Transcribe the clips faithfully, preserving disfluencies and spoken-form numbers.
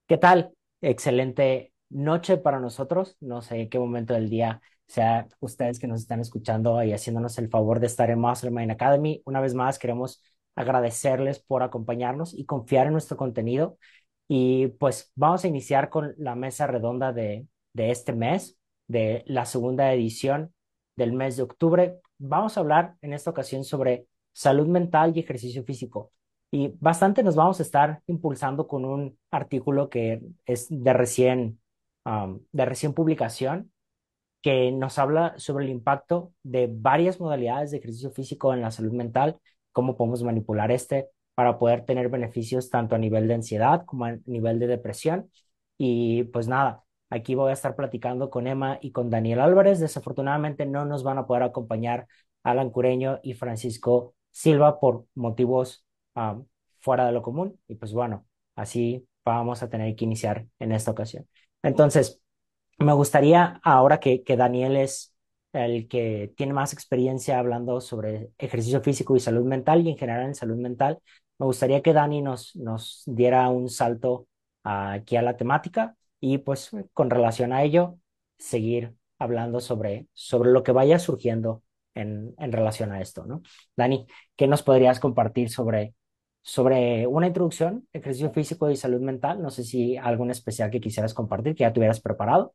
¿Qué tal? Excelente noche para nosotros. No sé en qué momento del día sea ustedes que nos están escuchando y haciéndonos el favor de estar en Mastermind Academy. Una vez más, queremos agradecerles por acompañarnos y confiar en nuestro contenido. Y pues vamos a iniciar con la mesa redonda de, de este mes, de la segunda edición del mes de octubre. Vamos a hablar en esta ocasión sobre salud mental y ejercicio físico. Y bastante nos vamos a estar impulsando con un artículo que es de recién, um, de recién publicación, que nos habla sobre el impacto de varias modalidades de ejercicio físico en la salud mental, cómo podemos manipular este para poder tener beneficios tanto a nivel de ansiedad como a nivel de depresión. Y pues nada, aquí voy a estar platicando con Emma y con Daniel Álvarez. Desafortunadamente no nos van a poder acompañar Alan Cureño y Francisco Silva por motivos um, fuera de lo común. Y pues bueno, así vamos a tener que iniciar en esta ocasión. Entonces, me gustaría, ahora que, que Daniel es el que tiene más experiencia hablando sobre ejercicio físico y salud mental y en general en salud mental, me gustaría que Dani nos, nos diera un salto ah, aquí a la temática y pues con relación a ello, seguir hablando sobre, sobre lo que vaya surgiendo en, en relación a esto, ¿no? Dani, ¿qué nos podrías compartir sobre, sobre una introducción, ejercicio físico y salud mental? No sé si algo en especial que quisieras compartir, que ya tuvieras preparado.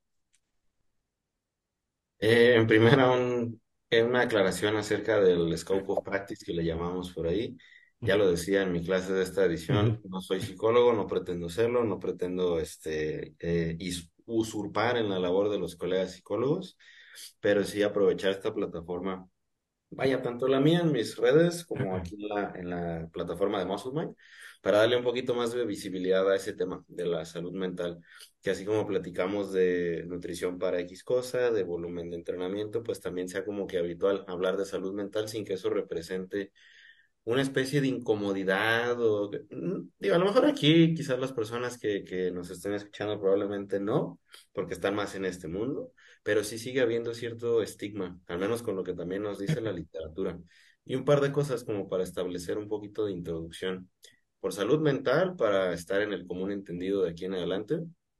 Eh, en primera, un- eh, una aclaración acerca del scope of practice que le llamamos por ahí. Ya lo decía en mi clase de esta Ujú. edición, no soy psicólogo, no pretendo serlo, no pretendo este, eh, is- usurpar en la labor de los colegas psicólogos, pero sí aprovechar esta plataforma. Vaya, tanto la mía en mis redes como aquí en la, en la plataforma de Musclemine, para darle un poquito más de visibilidad a ese tema de la salud mental, que así como platicamos de nutrición para X cosa, de volumen de entrenamiento, pues también sea como que habitual hablar de salud mental sin que eso represente una especie de incomodidad o, mm, digo, a lo mejor aquí quizás las personas que, que nos estén escuchando probablemente no, porque están más en este mundo, pero sí sigue habiendo cierto estigma, al menos con lo que también nos dice la literatura. Y un par de cosas como para establecer un poquito de introducción. Por salud mental, para estar en el común entendido de aquí en adelante,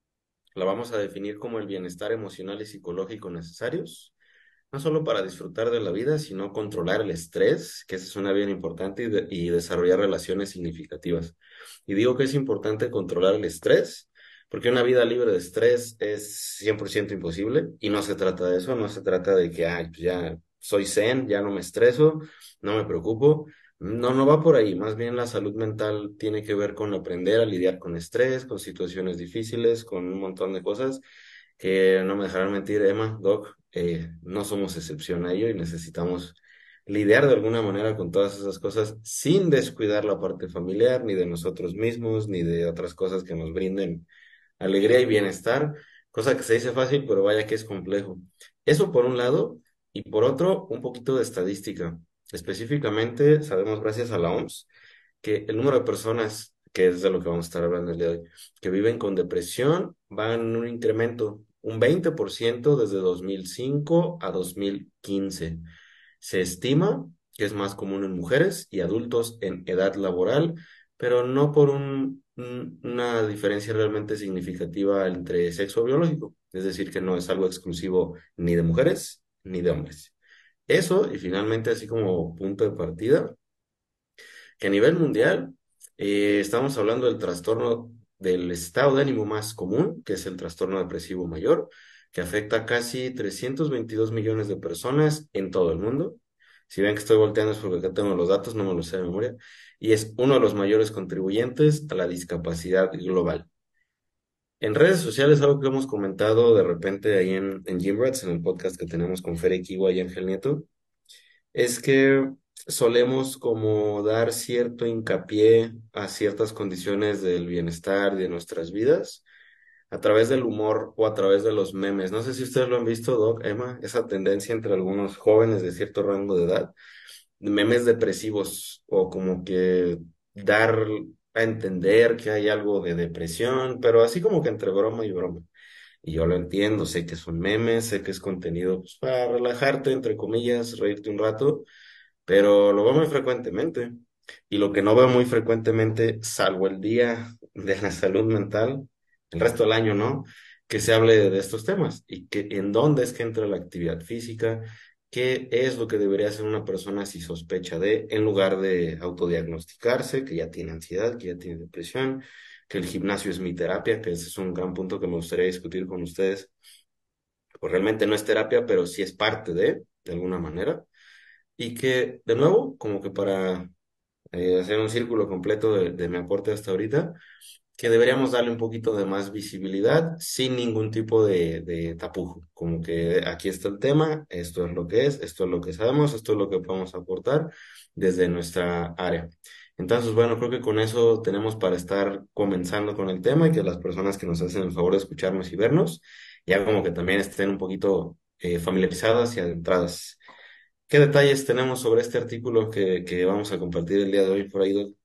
la vamos a definir como el bienestar emocional y psicológico necesarios no solo para disfrutar de la vida, sino controlar el estrés, que esa es una bien importante, y, de- y desarrollar relaciones significativas. Y digo que es importante controlar el estrés, porque una vida libre de estrés es cien por ciento imposible, y no se trata de eso, no se trata de que, ay, pues ya soy zen, ya no me estreso, no me preocupo. No, no va por ahí, más bien la salud mental tiene que ver con aprender a lidiar con estrés, con situaciones difíciles, con un montón de cosas que no me dejarán mentir, Emma, Doc, eh, no somos excepción a ello y necesitamos lidiar de alguna manera con todas esas cosas sin descuidar la parte familiar, ni de nosotros mismos, ni de otras cosas que nos brinden alegría y bienestar, cosa que se dice fácil, pero vaya que es complejo. Eso por un lado, y por otro, un poquito de estadística. Específicamente, sabemos gracias a la O M S que el número de personas, que es de lo que vamos a estar hablando el día de hoy, que viven con depresión va en un incremento, un veinte por ciento desde dos mil cinco a dos mil quince. Se estima que es más común en mujeres y adultos en edad laboral, pero no por un- un- una diferencia realmente significativa entre sexo biológico, es decir, que no es algo exclusivo ni de mujeres ni de hombres. Eso, y finalmente, así como punto de partida, que a nivel mundial eh, estamos hablando del trastorno del estado de ánimo más común, que es el trastorno depresivo mayor, que afecta a casi trescientos veintidós millones de personas en todo el mundo. Si ven que estoy volteando es porque acá tengo los datos, no me los sé de memoria, y es uno de los mayores contribuyentes a la discapacidad global. En redes sociales, algo que hemos comentado de repente ahí en, en Gymrats, en el podcast que tenemos con Fere Kiwa y Ángel Nieto, es que solemos como dar cierto hincapié a ciertas condiciones del bienestar de nuestras vidas a través del humor o a través de los memes. No sé si ustedes lo han visto, Doc, Emma, esa tendencia entre algunos jóvenes de cierto rango de edad, memes depresivos o como que dar a entender que hay algo de depresión, pero así como que entre broma y broma. Y yo lo entiendo, sé que son memes, sé que es contenido pues, para relajarte, entre comillas, reírte un rato, pero lo veo muy frecuentemente. Y lo que no veo muy frecuentemente, salvo el día de la salud mental, el resto del año, ¿no? Que se hable de estos temas y que en dónde es que entra la actividad física, qué es lo que debería hacer una persona si sospecha de, en lugar de autodiagnosticarse, que ya tiene ansiedad, que ya tiene depresión, que el gimnasio es mi terapia, que ese es un gran punto que me gustaría discutir con ustedes. Pues realmente no es terapia, pero sí es parte de, de alguna manera. Y que, de nuevo, como que para eh, hacer un círculo completo de, de mi aporte hasta ahorita, que deberíamos darle un poquito de más visibilidad sin ningún tipo de, de tapujo. Como que aquí está el tema, esto es lo que es, esto es lo que sabemos, esto es lo que podemos aportar desde nuestra área. Entonces, bueno, creo que con eso tenemos para estar comenzando con el tema y que las personas que nos hacen el favor de escucharnos y vernos, ya como que también estén un poquito eh, familiarizadas y adentradas. ¿Qué detalles tenemos sobre este artículo que, que vamos a compartir el día de hoy por ahí, Doc?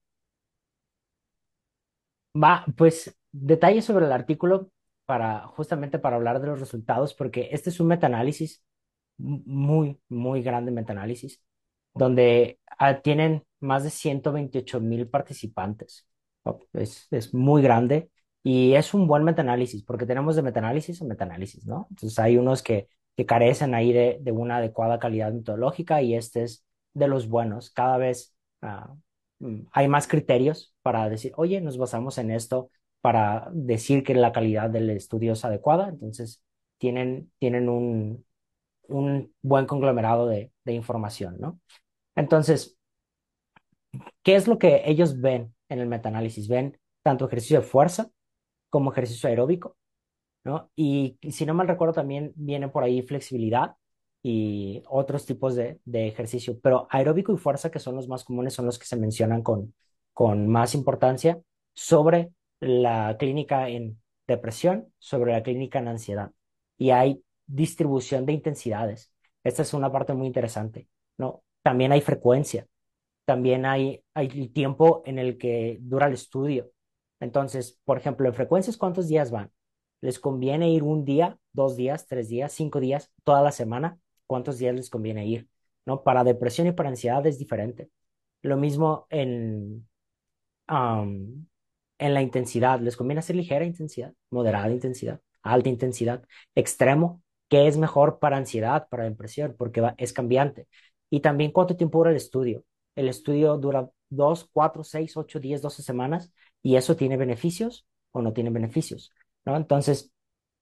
Va, pues detalles sobre el artículo para justamente para hablar de los resultados, porque este es un metaanálisis m- muy, muy grande metaanálisis, donde ah, tienen más de ciento veintiocho mil participantes. ¿No? Es, es muy grande y es un buen metaanálisis, porque tenemos de metaanálisis a metaanálisis, ¿no? Entonces hay unos que, que carecen ahí de, de una adecuada calidad metodológica y este es de los buenos. Cada vez ah, mm, hay más criterios para decir, oye, nos basamos en esto para decir que la calidad del estudio es adecuada. Entonces tienen, tienen un un buen conglomerado de, de información, ¿no? Entonces, ¿qué es lo que ellos ven en el metaanálisis? Ven tanto ejercicio de fuerza como ejercicio aeróbico, ¿no? Y si no mal recuerdo, también viene por ahí flexibilidad y otros tipos de, de ejercicio, pero aeróbico y fuerza, que son los más comunes, son los que se mencionan con, con más importancia sobre la clínica en depresión, sobre la clínica en ansiedad. Y hay distribución de intensidades. Esta es una parte muy interesante, ¿no? También hay frecuencia, también hay, hay el tiempo en el que dura el estudio. Entonces, por ejemplo, en frecuencias, ¿cuántos días van? ¿Les conviene ir un día, dos días, tres días, cinco días, toda la semana? ¿Cuántos días les conviene ir? ¿No? Para depresión y para ansiedad es diferente. Lo mismo en, um, en la intensidad. ¿Les conviene hacer ligera intensidad, moderada intensidad, alta intensidad, extremo? ¿Qué es mejor para ansiedad, para depresión? Porque va, es cambiante. Y también cuánto tiempo dura el estudio. El estudio dura dos, cuatro, seis, ocho, diez, doce semanas y eso tiene beneficios o no tiene beneficios, ¿no? Entonces,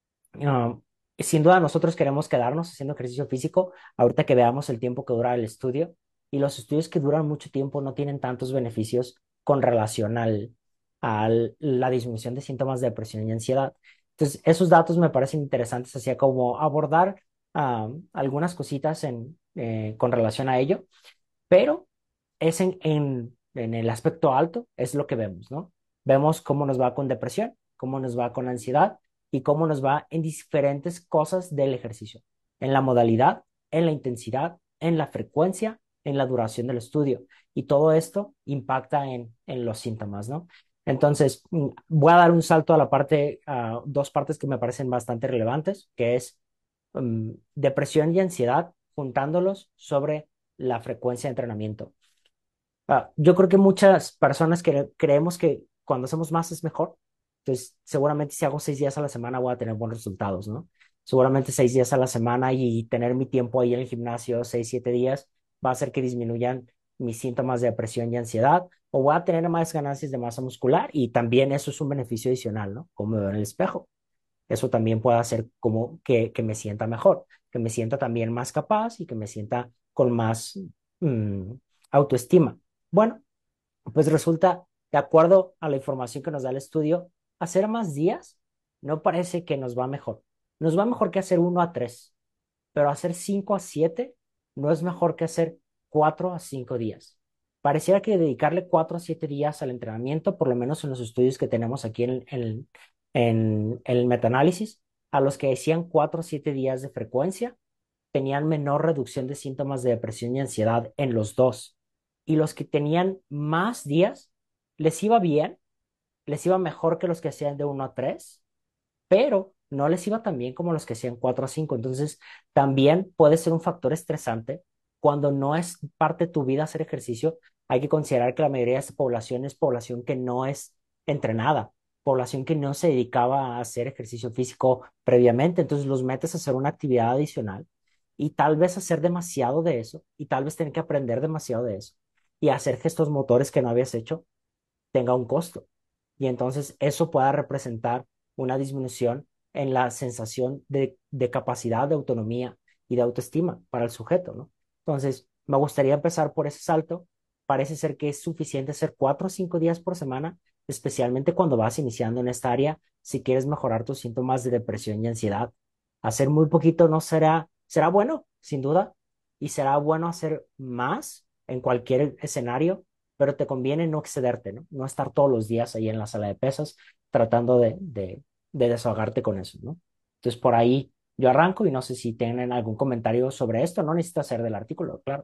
um, sin duda nosotros queremos quedarnos haciendo ejercicio físico ahorita que veamos el tiempo que dura el estudio y los estudios que duran mucho tiempo no tienen tantos beneficios con relación al, a la disminución de síntomas de depresión y ansiedad. Entonces, esos datos me parecen interesantes, así como abordar um, algunas cositas en, eh, con relación a ello, pero es en, en, en el aspecto alto, es lo que vemos, ¿no? Vemos cómo nos va con depresión, cómo nos va con ansiedad y cómo nos va en diferentes cosas del ejercicio, en la modalidad, en la intensidad, en la frecuencia, en la duración del estudio. Y todo esto impacta en, en los síntomas, ¿no? Entonces, mm, voy a dar un salto a la parte, a dos partes que me parecen bastante relevantes, que es um, depresión y ansiedad, juntándolos sobre la frecuencia de entrenamiento. Ah, yo creo que muchas personas cre- creemos que cuando hacemos más es mejor. Entonces, seguramente si hago seis días a la semana voy a tener buenos resultados, ¿no? Seguramente seis días a la semana y tener mi tiempo ahí en el gimnasio, seis, siete días, va a hacer que disminuyan mis síntomas de depresión y ansiedad, o voy a tener más ganancias de masa muscular y también eso es un beneficio adicional, ¿no? Como me veo en el espejo. Eso también puede hacer como que, que me sienta mejor, que me sienta también más capaz y que me sienta con más mm, autoestima. Bueno, pues resulta, de acuerdo a la información que nos da el estudio, hacer más días no parece que nos va mejor. Nos va mejor que hacer uno a tres, pero hacer cinco a siete no es mejor que hacer cuatro a cinco días. Pareciera que dedicarle cuatro a siete días al entrenamiento, por lo menos en los estudios que tenemos aquí en, en, en el metaanálisis, a los que decían cuatro a siete días de frecuencia, tenían menor reducción de síntomas de depresión y ansiedad en los dos. Y los que tenían más días, les iba bien, les iba mejor que los que hacían de uno a tres, pero no les iba tan bien como los que hacían cuatro a cinco. Entonces, también puede ser un factor estresante cuando no es parte de tu vida hacer ejercicio. Hay que considerar que la mayoría de esta población es población que no es entrenada. población que no se dedicaba a hacer ejercicio físico previamente, entonces los metes a hacer una actividad adicional y tal vez hacer demasiado de eso y tal vez tener que aprender demasiado de eso y hacer gestos motores que no habías hecho tenga un costo. Y entonces eso pueda representar una disminución en la sensación de, de capacidad, de autonomía y de autoestima para el sujeto, ¿no? Entonces, me gustaría empezar por ese salto. Parece ser que es suficiente hacer cuatro o cinco días por semana, especialmente cuando vas iniciando en esta área, si quieres mejorar tus síntomas de depresión y ansiedad. Hacer muy poquito no será, será bueno, sin duda, y será bueno hacer más en cualquier escenario, pero te conviene no excederte, ¿no? No estar todos los días ahí en la sala de pesas tratando de, de, de desahogarte con eso, ¿no? Entonces, por ahí yo arranco y no sé si tienen algún comentario sobre esto, no necesita ser del artículo, claro.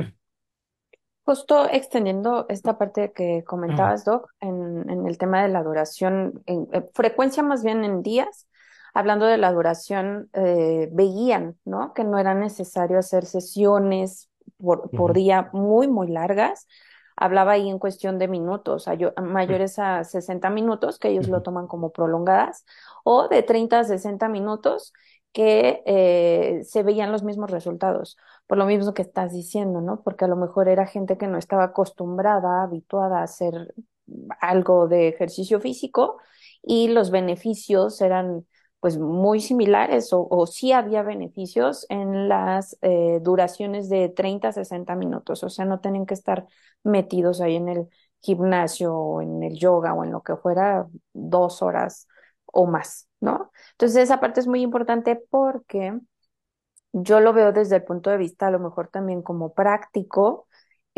Justo extendiendo esta parte que comentabas, Doc, en, en el tema de la duración, en, en frecuencia más bien en días, hablando de la duración, eh, veían, ¿no? Que no era necesario hacer sesiones por, por Ujú, día muy, muy largas. Hablaba ahí en cuestión de minutos, ayo- mayores a sesenta minutos, que ellos lo ujú, toman como prolongadas, o de treinta a sesenta minutos, que eh, se veían los mismos resultados por lo mismo que estás diciendo, ¿no? Porque a lo mejor era gente que no estaba acostumbrada, habituada a hacer algo de ejercicio físico y los beneficios eran pues muy similares o, o sí había beneficios en las eh, duraciones de treinta a sesenta minutos, o sea, no tienen que estar metidos ahí en el gimnasio o en el yoga o en lo que fuera dos horas o más, ¿no? Entonces esa parte es muy importante porque yo lo veo desde el punto de vista, a lo mejor también como práctico.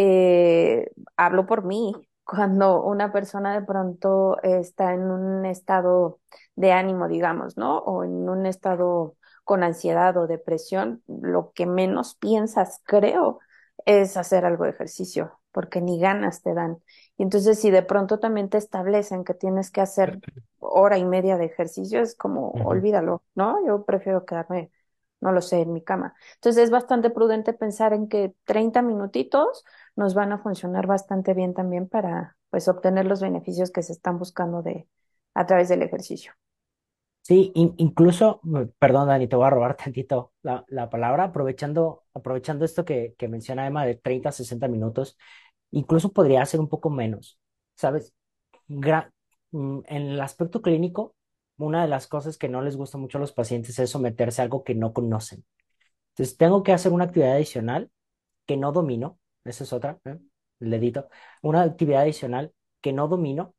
Eh, hablo por mí. Cuando una persona de pronto está en un estado de ánimo, digamos, ¿no? O en un estado con ansiedad o depresión, lo que menos piensas, creo, es hacer algo de ejercicio, porque ni ganas te dan. Y entonces, si de pronto también te establecen que tienes que hacer hora y media de ejercicio, es como, ujú. olvídalo, ¿no? Yo prefiero quedarme no lo sé, en mi cama. Entonces es bastante prudente pensar en que treinta minutitos nos van a funcionar bastante bien también para pues obtener los beneficios que se están buscando de a través del ejercicio. Sí, in- incluso, mm, perdón, Dani, te voy a robar tantito la, la palabra, aprovechando, aprovechando esto que, que menciona Emma de treinta a sesenta minutos, incluso podría ser un poco menos, ¿sabes? Gra- mm, en el aspecto clínico, una de las cosas que no les gusta mucho a los pacientes es someterse a algo que no conocen. Entonces, tengo que hacer una actividad adicional que no domino, esa es otra, ¿eh? El dedito, una actividad adicional que no domino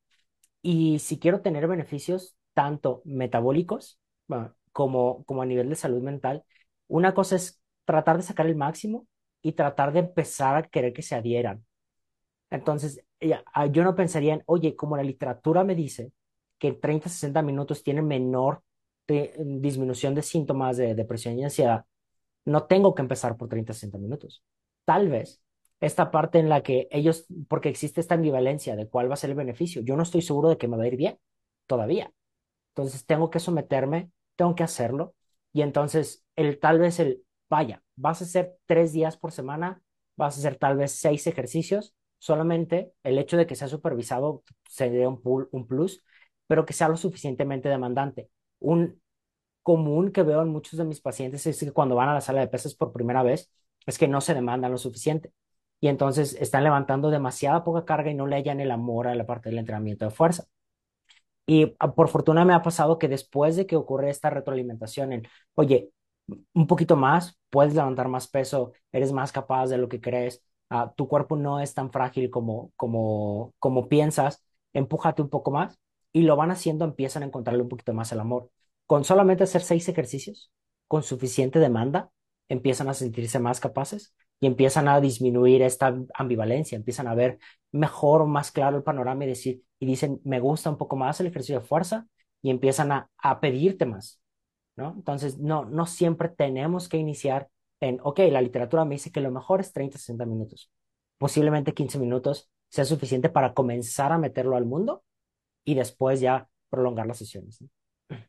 y si quiero tener beneficios tanto metabólicos, bueno, como, como a nivel de salud mental, una cosa es tratar de sacar el máximo y tratar de empezar a querer que se adhieran. Entonces, ya, ah, yo no pensaría en, oye, como la literatura me dice que en treinta, sesenta minutos tiene menor de- disminución de síntomas de depresión y ansiedad, no tengo que empezar por treinta, sesenta minutos. Tal vez esta parte en la que ellos, porque existe esta ambivalencia de cuál va a ser el beneficio, yo no estoy seguro de que me va a ir bien todavía. Entonces tengo que someterme, tengo que hacerlo. Y entonces el tal vez el, vaya, vas a hacer tres días por semana, vas a hacer tal vez seis ejercicios, solamente el hecho de que sea supervisado sería un, pul- un plus, pero que sea lo suficientemente demandante. Un común que veo en muchos de mis pacientes es que cuando van a la sala de pesas por primera vez, es que no se demandan lo suficiente. Y entonces están levantando demasiada poca carga y no le hallan el amor a la parte del entrenamiento de fuerza. Y ah, por fortuna me ha pasado que después de que ocurre esta retroalimentación en, oye, un poquito más, puedes levantar más peso, eres más capaz de lo que crees, ah, tu cuerpo no es tan frágil como, como, como piensas, empújate un poco más y lo van haciendo, empiezan a encontrarle un poquito más el amor. Con solamente hacer seis ejercicios, con suficiente demanda, empiezan a sentirse más capaces y empiezan a disminuir esta ambivalencia, empiezan a ver mejor o más claro el panorama y decir, y dicen, me gusta un poco más el ejercicio de fuerza y empiezan a, a pedirte más, ¿no? Entonces, no, no siempre tenemos que iniciar en, ok, la literatura me dice que lo mejor es treinta, sesenta minutos. Posiblemente quince minutos sea suficiente para comenzar a meterlo al mundo y después ya prolongar las sesiones, ¿no?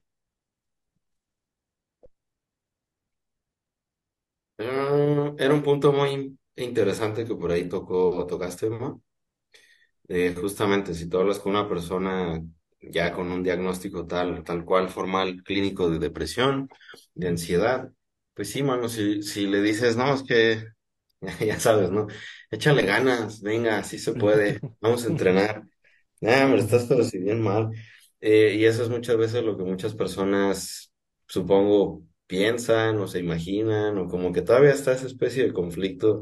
Ah, era un punto muy interesante que por ahí tocó, tocaste, Emma. Eh, justamente, si tú hablas con una persona ya con un diagnóstico tal, tal cual formal clínico de depresión, de ansiedad, pues sí, mano, si, si le dices, no, es que, ya sabes, ¿no? Échale ganas, venga, sí se puede, vamos a entrenar. Ah, me estás pero si bien mal. Eh, y eso es muchas veces lo que muchas personas, supongo, piensan o se imaginan, o como que todavía está esa especie de conflicto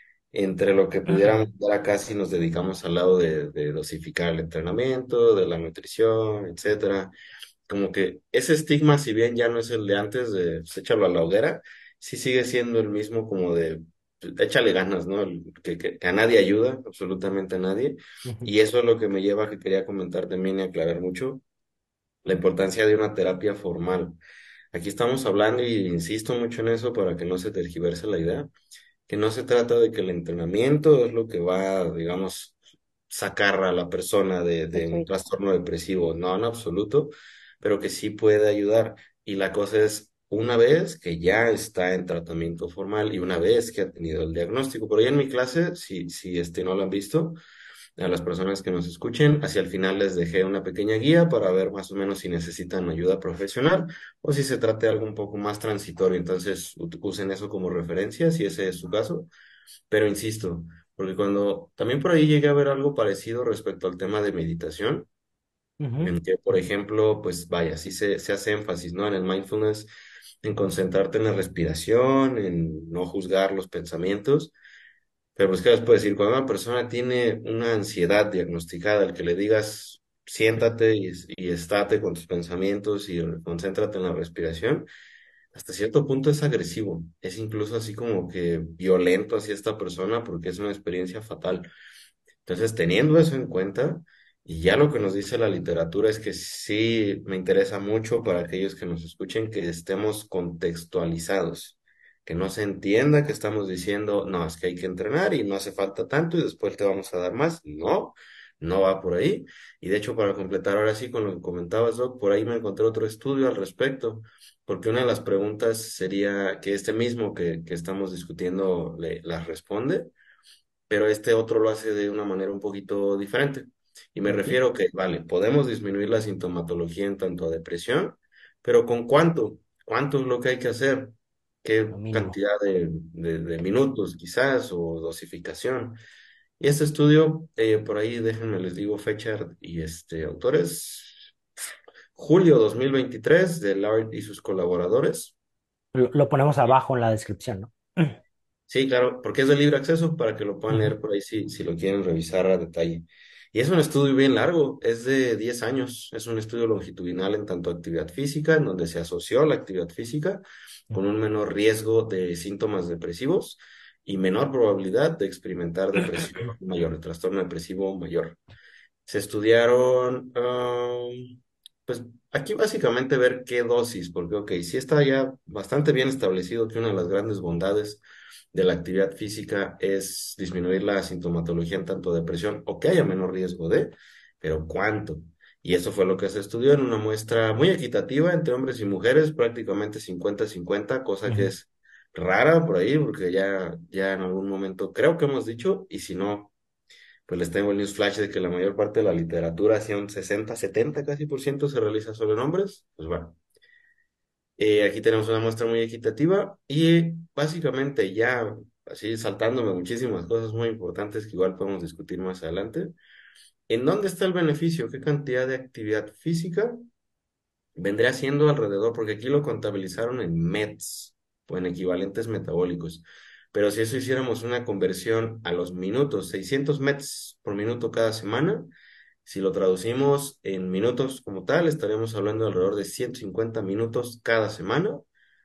entre lo que pudiéramos dar acá si nos dedicamos al lado de, de dosificar el entrenamiento, de la nutrición, etcétera. Como que ese estigma, si bien ya no es el de antes de pues, échalo a la hoguera, sí sigue siendo el mismo como de pues, échale ganas, ¿no? El- Que, que, que a nadie ayuda, absolutamente a nadie. Y eso es lo que me lleva a que quería comentar también y aclarar mucho la importancia de una terapia formal. Aquí estamos hablando y insisto mucho en eso para que no se tergiverse la idea que no se trata de que el entrenamiento es lo que va, digamos, sacar a la persona de, de un Ok, trastorno depresivo, no en absoluto, pero que sí puede ayudar. Y la cosa es, una vez que ya está en tratamiento formal y una vez que ha tenido el diagnóstico, por ahí en mi clase, si, si este no lo han visto, a las personas que nos escuchen, hacia el final les dejé una pequeña guía para ver más o menos si necesitan ayuda profesional o si se trata de algo un poco más transitorio. Entonces, ut- usen eso como referencia si ese es su caso. Pero insisto, porque cuando también por ahí llegué a ver algo parecido respecto al tema de meditación, Ujú, en que, por ejemplo, pues vaya, sí se, se hace énfasis, ¿no? En el mindfulness, en concentrarte en la respiración, en no juzgar los pensamientos. Pero pues, ¿qué les puedo decir? Cuando una persona tiene una ansiedad diagnosticada, al que le digas, siéntate y, y estate con tus pensamientos y concéntrate en la respiración, hasta cierto punto es agresivo, es incluso así como que violento hacia esta persona porque es una experiencia fatal. Entonces, teniendo eso en cuenta, y ya lo que nos dice la literatura es que sí me interesa mucho para aquellos que nos escuchen que estemos contextualizados, que no se entienda que estamos diciendo, no, es que hay que entrenar y no hace falta tanto y después te vamos a dar más. No, no va por ahí. Y de hecho, para completar ahora sí con lo que comentabas, Doc, por ahí me encontré otro estudio al respecto, porque una de las preguntas sería que este mismo que, que estamos discutiendo le, las responde pero este otro lo hace de una manera un poquito diferente. Y me ok. refiero que, vale, podemos disminuir la sintomatología en tanto a depresión, pero ¿con cuánto? ¿Cuánto es lo que hay que hacer? ¿Qué Lo mínimo. cantidad de, de- de minutos quizás o dosificación? Y este estudio, eh, por ahí déjenme les digo fecha y este autores, julio dos mil veintitrés de Lard y sus colaboradores. Lo, lo ponemos abajo en la descripción, ¿no? Sí, claro, porque es de libre acceso para que lo puedan Ujú, leer por ahí si, si lo quieren revisar a detalle. Y es un estudio bien largo, es de diez años, es un estudio longitudinal en tanto actividad física, en donde se asoció la actividad física con un menor riesgo de síntomas depresivos y menor probabilidad de experimentar depresión mayor, de trastorno depresivo mayor. Se estudiaron, am, pues aquí básicamente ver qué dosis, porque ok, sí está ya bastante bien establecido que una de las grandes bondades de la actividad física es disminuir la sintomatología en tanto depresión o que haya menor riesgo de, pero ¿cuánto? Y eso fue lo que se estudió en una muestra muy equitativa entre hombres y mujeres, prácticamente cincuenta-cincuenta, cosa que ujú. es rara por ahí, porque ya, ya en algún momento creo que hemos dicho, y si no pues les tengo el newsflash de que la mayor parte de la literatura, hacia un sesenta, setenta casi por ciento, se realiza solo en hombres. Pues bueno, eh, aquí tenemos una muestra muy equitativa y básicamente ya, así saltándome muchísimas cosas muy importantes que igual podemos discutir más adelante. ¿En dónde está el beneficio? ¿Qué cantidad de actividad física vendría siendo alrededor? Porque aquí lo contabilizaron en M E Ts o en equivalentes metabólicos. Pero si eso hiciéramos una conversión a los minutos, seiscientos M E Ts por minuto cada semana, si lo traducimos en minutos como tal, estaríamos hablando de alrededor de ciento cincuenta minutos cada semana,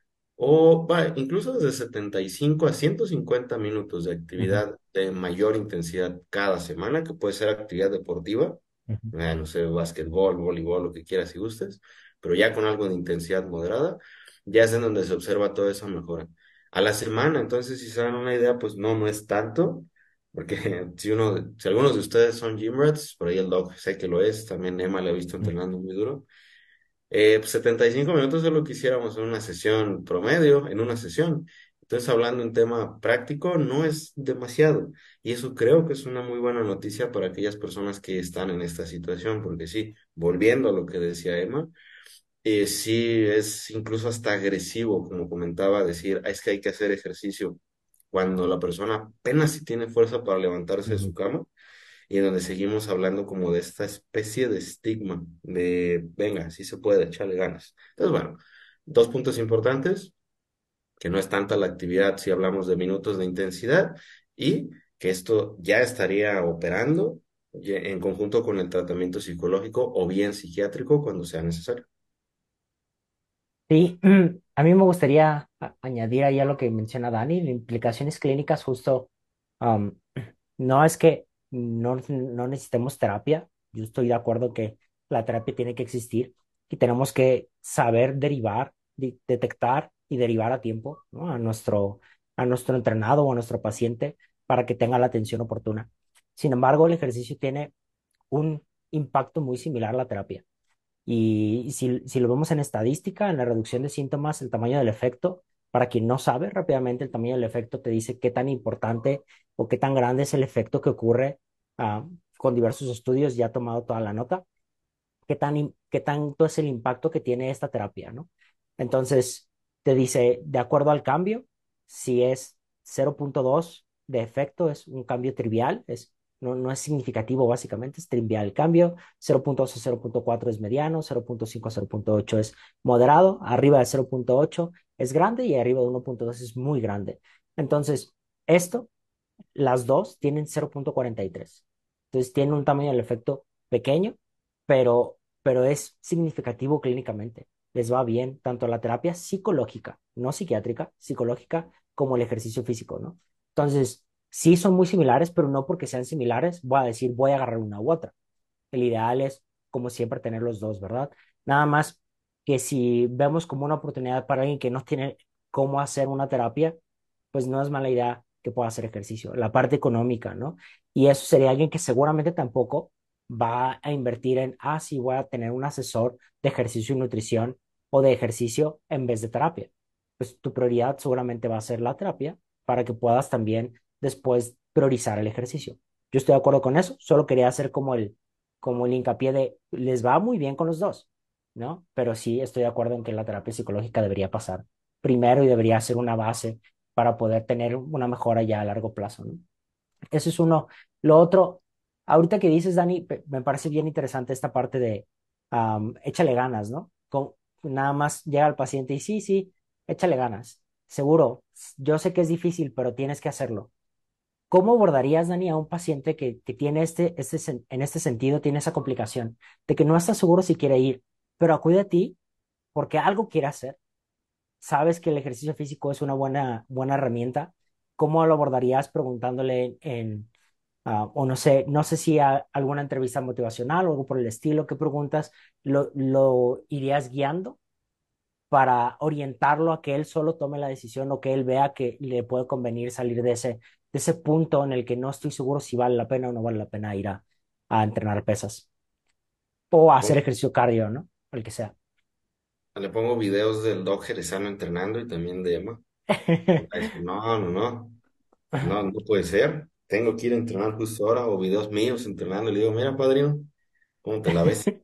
o va, incluso desde setenta y cinco a ciento cincuenta minutos de Ujú, actividad de mayor intensidad cada semana, que puede ser actividad deportiva, ujú, eh, no sé, básquetbol, voleibol, lo que quieras y gustes, pero ya con algo de intensidad moderada, ya es en donde se observa toda esa mejora. A la semana, entonces, si se dan una idea, pues no, no es tanto, porque si uno, si algunos de ustedes son gym rats, por ahí el dog sé que lo es, también Emma le ha visto ujú. entrenando muy duro. Eh, pues setenta y cinco minutos es lo que hiciéramos en una sesión promedio, en una sesión. Entonces, hablando en tema práctico, no es demasiado. Y eso creo que es una muy buena noticia para aquellas personas que están en esta situación, porque sí, volviendo a lo que decía Emma, eh, sí es incluso hasta agresivo, como comentaba, decir, "Ah, es que hay que hacer ejercicio cuando la persona apenas si tiene fuerza para levantarse de su Ujú. cama y en donde seguimos hablando como de esta especie de estigma de, venga, sí se puede, echarle ganas. Entonces, bueno, dos puntos importantes, que no es tanta la actividad si hablamos de minutos de intensidad y que esto ya estaría operando ya en conjunto con el tratamiento psicológico o bien psiquiátrico cuando sea necesario. Sí, a mí me gustaría a- añadir ahí a lo que menciona Dani, de implicaciones clínicas justo, am, no es que no, no necesitemos terapia, yo estoy de acuerdo que la terapia tiene que existir y tenemos que saber derivar, di- detectar y derivar a tiempo, ¿no? A nuestro, a nuestro entrenado o a nuestro paciente para que tenga la atención oportuna. Sin embargo, el ejercicio tiene un impacto muy similar a la terapia. Y si, si lo vemos en estadística, en la reducción de síntomas, el tamaño del efecto, para quien no sabe rápidamente, el tamaño del efecto te dice qué tan importante o qué tan grande es el efecto que ocurre ah, con diversos estudios, ya he tomado toda la nota, qué tan, im- qué tanto es el impacto que tiene esta terapia, ¿no? Entonces, te dice, de acuerdo al cambio, si es cero punto dos de efecto, es un cambio trivial, es, no, no es significativo básicamente, es trivial el cambio, cero punto dos a cero punto cuatro es mediano, cero punto cinco a cero punto ocho es moderado, arriba de cero punto ocho es grande y arriba de uno punto dos es muy grande. Entonces, esto las dos tienen cero punto cuarenta y tres. Entonces tienen un tamaño del efecto pequeño, pero, pero es significativo clínicamente. Les va bien tanto la terapia psicológica, no psiquiátrica, psicológica, como el ejercicio físico, ¿no? Entonces, sí son muy similares, pero no porque sean similares voy a decir voy a agarrar una u otra. El ideal es, como siempre, tener los dos, ¿verdad? Nada más que si vemos como una oportunidad para alguien que no tiene cómo hacer una terapia, pues no es mala idea que pueda hacer ejercicio. La parte económica, ¿no? Y eso sería alguien que seguramente tampoco va a invertir en, ah, sí, voy a tener un asesor de ejercicio y nutrición o de ejercicio en vez de terapia. Pues tu prioridad seguramente va a ser la terapia para que puedas también después priorizar el ejercicio. Yo estoy de acuerdo con eso, solo quería hacer como el, como el hincapié de, les va muy bien con los dos, ¿no? Pero sí estoy de acuerdo en que la terapia psicológica debería pasar primero y debería ser una base para poder tener una mejora ya a largo plazo, ¿no? Eso es uno. Lo otro, ahorita que dices, Dani, pe- me parece bien interesante esta parte de am, échale ganas, ¿no? Con, nada más llega el paciente y sí, sí, échale ganas. Seguro, yo sé que es difícil, pero tienes que hacerlo. ¿Cómo abordarías, Dani, a un paciente que, que tiene este, este, sen- en este sentido, tiene esa complicación de que no está seguro si quiere ir, pero acude a ti porque algo quiere hacer? Sabes que el ejercicio físico es una buena, buena herramienta. ¿Cómo lo abordarías preguntándole en, ah, o no sé, no sé si a- alguna entrevista motivacional o algo por el estilo? ¿Qué preguntas lo, lo irías guiando para orientarlo a que él solo tome la decisión o que él vea que le puede convenir salir de ese, de ese punto en el que no estoy seguro si vale la pena o no vale la pena ir a, a entrenar pesas o a hacer Pongo- ejercicio cardio, ¿no? El que sea. Le pongo videos del Doc Jerezano entrenando y también de Emma. Va a decir, no, no, no, no, no puede ser. Tengo que ir a entrenar justo ahora o videos míos entrenando. Y le digo, mira, padrino, ¿cómo te la ves?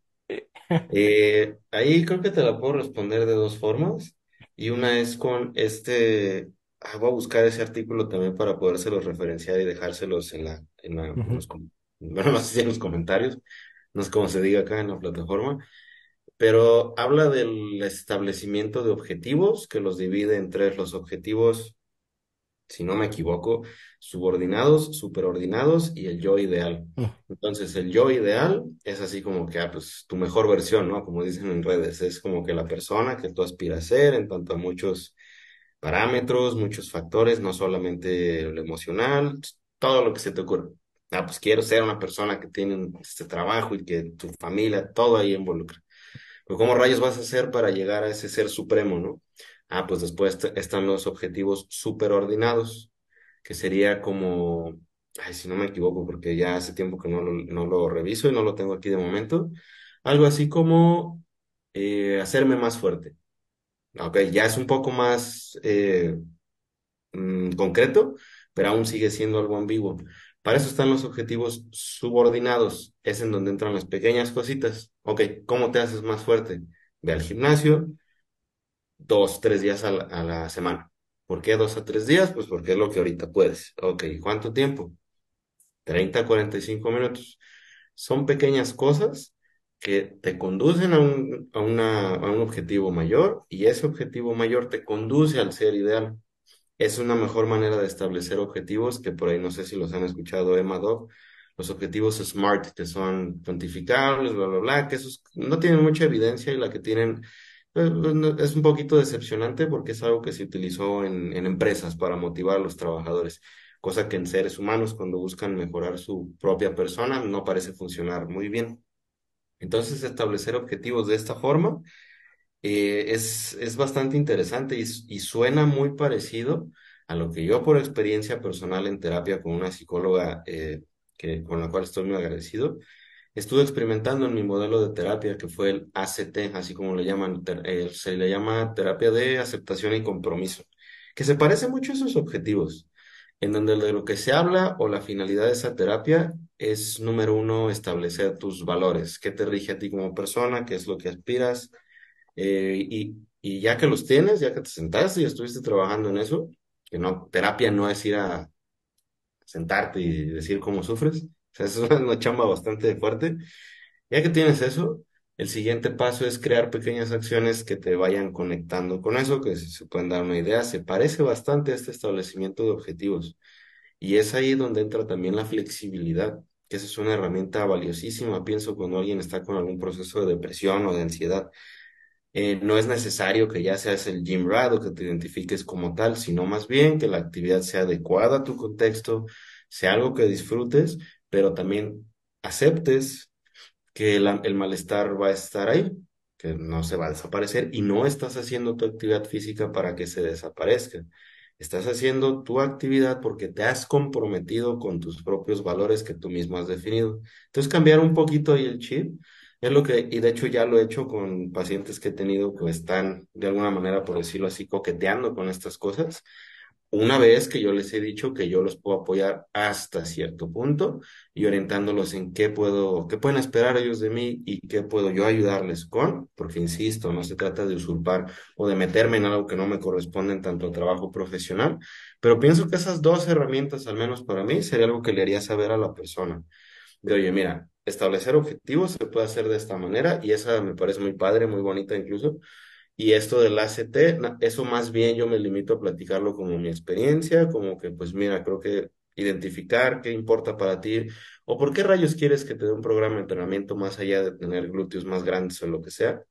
Eh, ahí creo que te la puedo responder de dos formas. Y una es con este, ah, voy a buscar ese artículo también para podérselos referenciar y dejárselos en la, en la, en Ujú, los, com- bueno, no sé si en los comentarios, no sé cómo se diga acá en la plataforma, pero habla del establecimiento de objetivos que los divide en tres, los objetivos, si no me equivoco, subordinados, superordinados y el yo ideal. ujú, Entonces, el yo ideal es así como que, ah, pues tu mejor versión, ¿no? Como dicen en redes, es como que la persona que tú aspiras a ser en tanto a muchos parámetros, muchos factores, no solamente lo emocional, todo lo que se te ocurra. Ah, pues quiero ser una persona que tiene un- este trabajo y que tu familia, todo ahí involucra. Pero ¿cómo rayos vas a hacer para llegar a ese ser supremo, no? Ah, pues después te- están los objetivos superordinados, que sería como, ay, si no me equivoco, porque ya hace tiempo que no lo, no lo reviso y no lo tengo aquí de momento, algo así como eh, hacerme más fuerte. Ok, ya es un poco más, eh, mm, concreto, pero aún sigue siendo algo ambiguo. Para eso están los objetivos subordinados, es en donde entran las pequeñas cositas. Ok, ¿cómo te haces más fuerte? Ve al gimnasio dos, tres días a la, a la semana. ¿Por qué dos a tres días? Pues porque es lo que ahorita puedes. Ok, ¿cuánto tiempo? Treinta, cuarenta y cinco minutos. Son pequeñas cosas que te conducen a un, a una, a un objetivo mayor y ese objetivo mayor te conduce al ser ideal. Es una mejor manera de establecer objetivos que por ahí no sé si los han escuchado Emma Dodd, los objetivos SMART, que son cuantificables, bla, bla, bla, que esos no tienen mucha evidencia y la que tienen pues, pues, no- es un poquito decepcionante porque es algo que se utilizó en, en empresas para motivar a los trabajadores, cosa que en seres humanos cuando buscan mejorar su propia persona no parece funcionar muy bien. Entonces, establecer objetivos de esta forma eh, es, es bastante interesante y, s- y suena muy parecido a lo que yo por experiencia personal en terapia con una psicóloga eh, que, con la cual estoy muy agradecido, estuve experimentando en mi modelo de terapia que fue el A C T, así como le llaman, ter- eh, se le llama terapia de aceptación y compromiso, que se parece mucho a esos objetivos, en donde de lo que se habla o la finalidad de esa terapia es, número uno, establecer tus valores, qué te rige a ti como persona, qué es lo que aspiras eh, y, y ya que los tienes, ya que te sentaste y estuviste trabajando en eso, que no, terapia no es ir a sentarte y decir cómo sufres, o sea, es una, una chamba bastante fuerte. Ya que tienes eso, el siguiente paso es crear pequeñas acciones que te vayan conectando con eso, que se se pueden dar una idea. Se parece bastante a este establecimiento de objetivos. Y es ahí donde entra también la flexibilidad, que esa es una herramienta valiosísima, pienso, cuando alguien está con algún proceso de depresión o de ansiedad. Eh, no es necesario que ya seas el gym rat o que te identifiques como tal, sino más bien que la actividad sea adecuada a tu contexto, sea algo que disfrutes, pero también aceptes que el, el malestar va a estar ahí, que no se va a desaparecer y no estás haciendo tu actividad física para que se desaparezca. Estás haciendo tu actividad porque te has comprometido con tus propios valores que tú mismo has definido. Entonces, cambiar un poquito ahí el chip es lo que, y de hecho ya lo he hecho con pacientes que he tenido que están, de alguna manera, por decirlo así, coqueteando con estas cosas una vez que yo les he dicho que yo los puedo apoyar hasta cierto punto y orientándolos en qué puedo, qué pueden esperar ellos de mí y qué puedo yo ayudarles con, porque insisto, no se trata de usurpar o de meterme en algo que no me corresponde en tanto trabajo profesional, pero pienso que esas dos herramientas, al menos para mí, sería algo que le haría saber a la persona. De, oye, mira, establecer objetivos se puede hacer de esta manera y esa me parece muy padre, muy bonita incluso y esto del A C T, na- eso más bien yo me limito a platicarlo como mi experiencia, como que pues mira, creo que identificar qué importa para ti o por qué rayos quieres que te dé un programa de entrenamiento más allá de tener glúteos más grandes o lo que sea,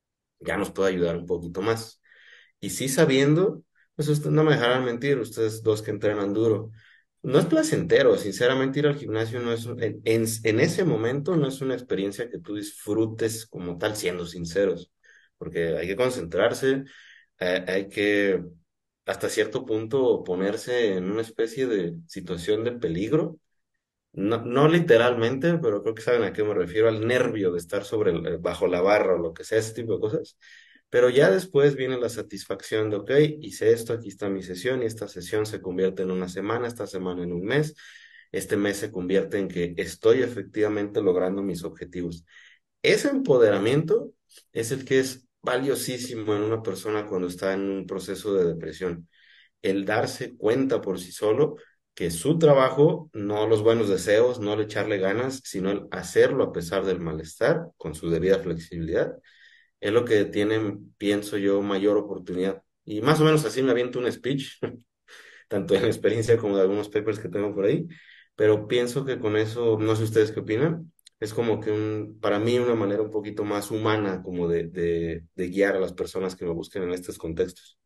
ya nos puede ayudar un poquito más. Y sí sabiendo, pues usted no me dejarán mentir, ustedes dos que entrenan duro. No es placentero, sinceramente ir al gimnasio no es, un- en, en, en ese momento no es una experiencia que tú disfrutes como tal, siendo sinceros, porque hay que concentrarse, eh, hay que hasta cierto punto ponerse en una especie de situación de peligro. No, no literalmente, pero creo que saben a qué me refiero, al nervio de estar sobre el- bajo la barra o lo que sea, ese tipo de cosas. Pero ya después viene la satisfacción de, ok, hice esto, aquí está mi sesión y esta sesión se convierte en una semana, esta semana en un mes, este mes se convierte en que estoy efectivamente logrando mis objetivos. Ese empoderamiento es el que es valiosísimo en una persona cuando está en un proceso de depresión el darse cuenta por sí solo que su trabajo, no los buenos deseos, no el echarle ganas, sino el hacerlo a pesar del malestar, con su debida flexibilidad, es lo que tiene, pienso yo, mayor oportunidad. Y más o menos así me aviento un speech, tanto en experiencia como de algunos papers que tengo por ahí, pero pienso que con eso, no sé ustedes qué opinan, es como que un, para mí una manera un poquito más humana como de, de, de guiar a las personas que me busquen en estos contextos.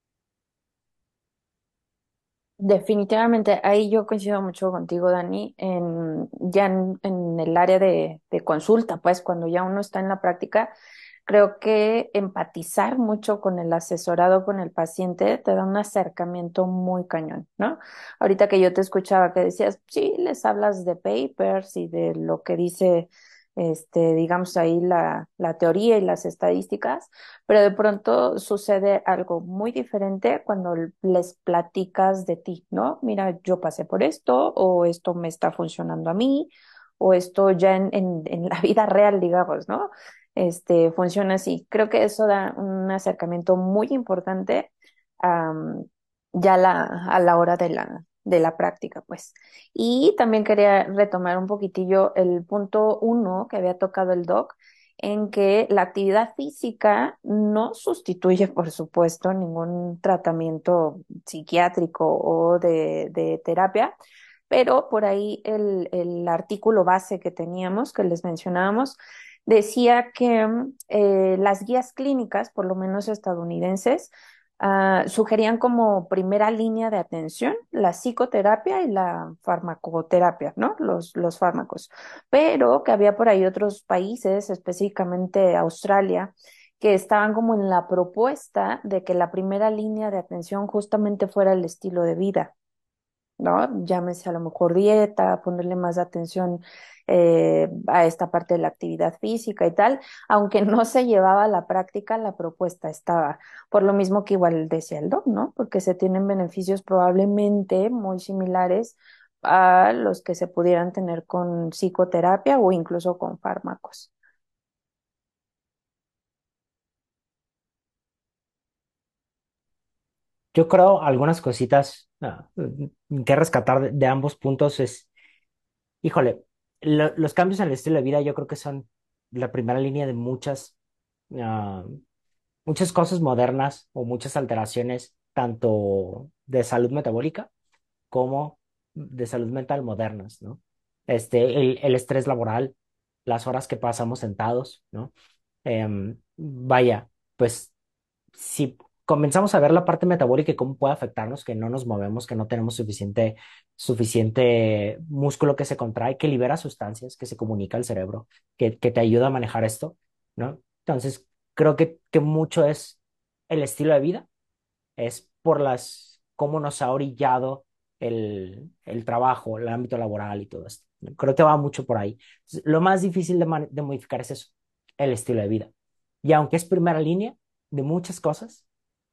Definitivamente, ahí yo coincido mucho contigo, Dani, en, ya en, en el área de, de consulta, pues cuando ya uno está en la práctica, creo que empatizar mucho con el asesorado, con el paciente, te da un acercamiento muy cañón, ¿no? Ahorita que yo te escuchaba que decías, sí, les hablas de papers y de lo que dice este, digamos ahí la, la teoría y las estadísticas, pero de pronto sucede algo muy diferente cuando les platicas de ti, ¿no? Mira, yo pasé por esto, o esto me está funcionando a mí, o esto ya en, en, en la vida real, digamos, ¿no? Este, funciona así. Creo que eso da un acercamiento muy importante, am, ya la, a la hora de la, de la práctica, pues. Y también quería retomar un poquitillo el punto uno que había tocado el doc, en que la actividad física no sustituye, por supuesto, ningún tratamiento psiquiátrico o de, de terapia, pero por ahí el, el artículo base que teníamos, que les mencionábamos, decía que mm, eh, las guías clínicas, por lo menos estadounidenses, ah, sugerían como primera línea de atención la psicoterapia y la farmacoterapia, ¿no? Los, los fármacos. Pero que había por ahí otros países, específicamente Australia, que estaban como en la propuesta de que la primera línea de atención justamente fuera el estilo de vida, ¿no? Llámese a lo mejor dieta, ponerle más atención eh, a esta parte de la actividad física y tal, aunque no se llevaba a la práctica, la propuesta estaba, por lo mismo que igual decía el doc, ¿no? Porque se tienen beneficios probablemente muy similares a los que se pudieran tener con psicoterapia o incluso con fármacos. Yo creo algunas cositas ah, que rescatar de, de ambos puntos es, híjole, lo- los cambios en el estilo de vida yo creo que son la primera línea de muchas, ah, muchas cosas modernas o muchas alteraciones, tanto de salud metabólica como de salud mental modernas, ¿no? Este, el, el estrés laboral, las horas que pasamos sentados, ¿no? Em, vaya, pues si comenzamos a ver la parte metabólica y cómo puede afectarnos, que no nos movemos, que no tenemos suficiente, suficiente músculo que se contrae, que libera sustancias, que se comunica al cerebro, que, que te ayuda a manejar esto, ¿no? Entonces, creo que, que mucho es el estilo de vida, es por las, cómo nos ha orillado el, el trabajo, el ámbito laboral y todo esto. Creo que va mucho por ahí. Lo más difícil de, man- de modificar es eso, el estilo de vida. Y aunque es primera línea de muchas cosas,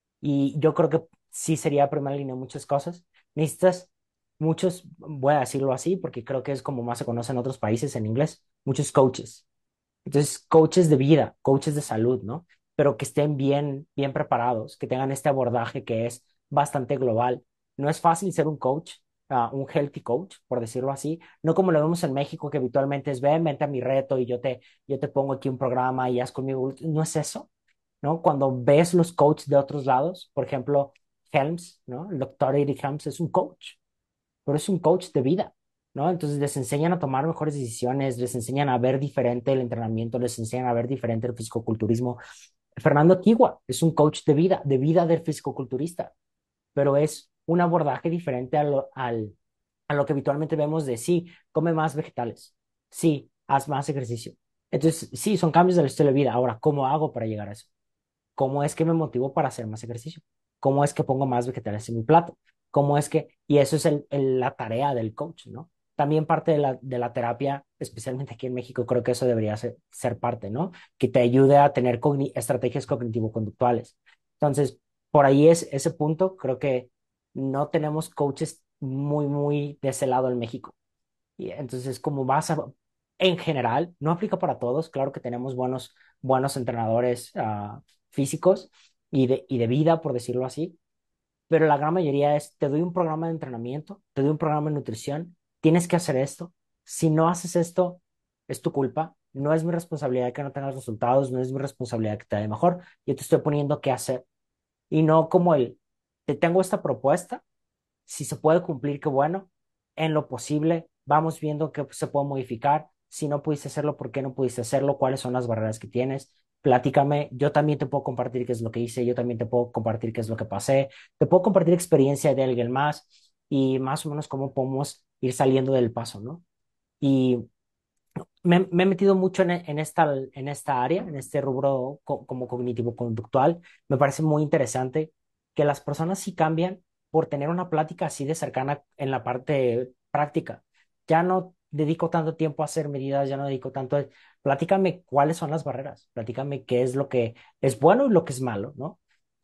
y yo creo que sí sería primera línea de muchas cosas, necesitas muchos, voy a decirlo así, porque creo que es como más se conoce en otros países en inglés, muchos coaches. Entonces, coaches de vida, coaches de salud, ¿no? Pero que estén bien, bien preparados, que tengan este abordaje que es bastante global. No es fácil ser un coach, uh, un healthy coach, por decirlo así, no como lo vemos en México, que habitualmente es, ven, vente a mi reto y yo te, yo te pongo aquí un programa y haz conmigo. No es eso, ¿no? Cuando ves los coaches de otros lados, por ejemplo, Helms, ¿no? El doctor Eric Helms es un coach, pero es un coach de vida, ¿no? Entonces les enseñan a tomar mejores decisiones, les enseñan a ver diferente el entrenamiento, les enseñan a ver diferente el fisicoculturismo. Fernando Tigua es un coach de vida, de vida del fisicoculturista, pero es un abordaje diferente a lo, al, a lo que habitualmente vemos de sí, come más vegetales, sí, haz más ejercicio. Entonces, sí, son cambios del estilo de vida. Ahora, ¿cómo hago para llegar a eso? ¿Cómo es que me motivo para hacer más ejercicio? ¿Cómo es que pongo más vegetales en mi plato? ¿Cómo es que, y eso es el, el- la tarea del coach, ¿no? También parte de la, de la terapia, especialmente aquí en México, creo que eso debería ser, ser parte, ¿no? Que te ayude a tener cogni- estrategias cognitivo-conductuales. Entonces, por ahí es ese punto, creo que no tenemos coaches muy, muy de ese lado en México. Y entonces, como vas a, en general, no aplica para todos, claro que tenemos buenos, buenos entrenadores ah, físicos y de, y de vida, por decirlo así, pero la gran mayoría es, te doy un programa de entrenamiento, te doy un programa de nutrición, tienes que hacer esto. Si no haces esto, es tu culpa, no es mi responsabilidad que no tengas resultados, no es mi responsabilidad que te vaya mejor, yo te estoy poniendo qué hacer. Y no como el, te tengo esta propuesta, si se puede cumplir, qué bueno. En lo posible, vamos viendo qué se puede modificar. Si no pudiste hacerlo, ¿por qué no pudiste hacerlo? ¿Cuáles son las barreras que tienes? Platícame. Yo también te puedo compartir qué es lo que hice. Yo también te puedo compartir qué es lo que pasé. Te puedo compartir experiencia de alguien más y más o menos cómo podemos ir saliendo del paso, ¿no? Y me, me he metido mucho en, en esta, en esta área, en este rubro co- como cognitivo-conductual. Me parece muy interesante que las personas sí cambian por tener una plática así de cercana en la parte práctica. Ya no dedico tanto tiempo a hacer medidas, ya no dedico tanto. a- Platícame cuáles son las barreras, platícame qué es lo que es bueno y lo que es malo, ¿no?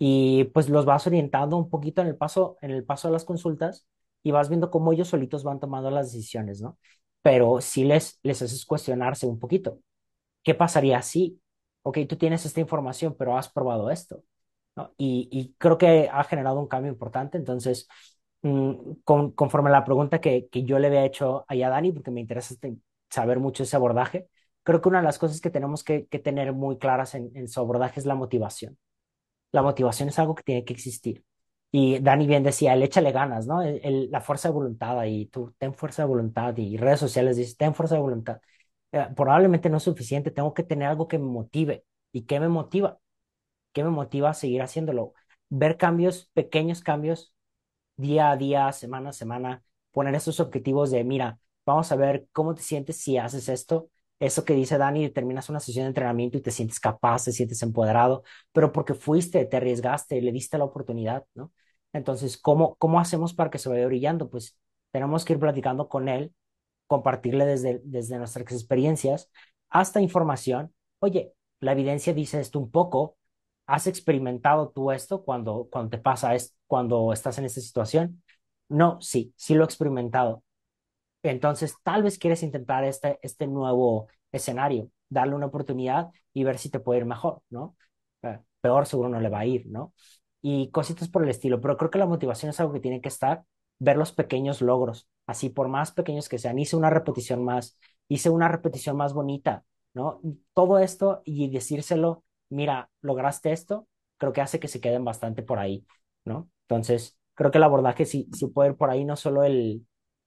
Y pues los vas orientando un poquito en el paso, en el paso de las consultas y vas viendo cómo ellos solitos van tomando las decisiones, ¿no? Pero sí les, les haces cuestionarse un poquito. ¿Qué pasaría si, ok, tú tienes esta información, pero has probado esto, ¿no? Y, y creo que ha generado un cambio importante. Entonces, mm, con- conforme a la pregunta que, que yo le había hecho a Dani, porque me interesa este- saber mucho ese abordaje, creo que una de las cosas que tenemos que, que tener muy claras en, en su abordaje es la motivación. La motivación es algo que tiene que existir. Y Dani bien decía, el échale ganas, ¿no? El- el- la fuerza de voluntad y tú ten fuerza de voluntad y redes sociales dicen, ten fuerza de voluntad. Eh, probablemente no es suficiente, tengo que tener algo que me motive. ¿Y qué me motiva? ¿Qué me motiva a seguir haciéndolo? Ver cambios, pequeños cambios, día a día, semana a semana, poner esos objetivos de, mira, vamos a ver cómo te sientes si haces esto. Eso que dice Dani, terminas una sesión de entrenamiento y te sientes capaz, te sientes empoderado, pero porque fuiste, te arriesgaste, le diste la oportunidad, ¿no? Entonces, ¿cómo, cómo hacemos para que se vaya brillando? Pues tenemos que ir platicando con él, compartirle desde, desde nuestras experiencias hasta información. Oye, la evidencia dice esto un poco. ¿Has experimentado tú esto cuando, cuando te pasa, es, cuando estás en esta situación? No, sí, sí lo he experimentado. Entonces, tal vez quieres intentar este, este nuevo escenario, darle una oportunidad y ver si te puede ir mejor, ¿no? Eh, peor seguro no le va a ir, ¿no? Y cositas por el estilo, pero creo que la motivación es algo que tiene que estar, ver los pequeños logros, así por más pequeños que sean, hice una repetición más, hice una repetición más bonita, ¿no? Todo esto y decírselo, mira, lograste esto, creo que hace que se queden bastante por ahí, ¿no? Entonces, creo que el abordaje sí, sí puede ir por ahí, no solo el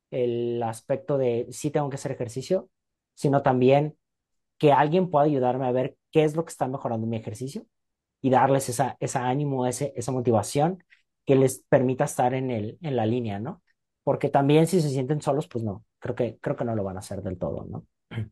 el aspecto de sí tengo que hacer ejercicio, sino también que alguien pueda ayudarme a ver qué es lo que está mejorando en mi ejercicio y darles esa, esa ánimo, ese, esa motivación que les permita estar en el, en la línea, ¿no? Porque también si se sienten solos, pues no, creo que, creo que no lo van a hacer del todo, ¿no?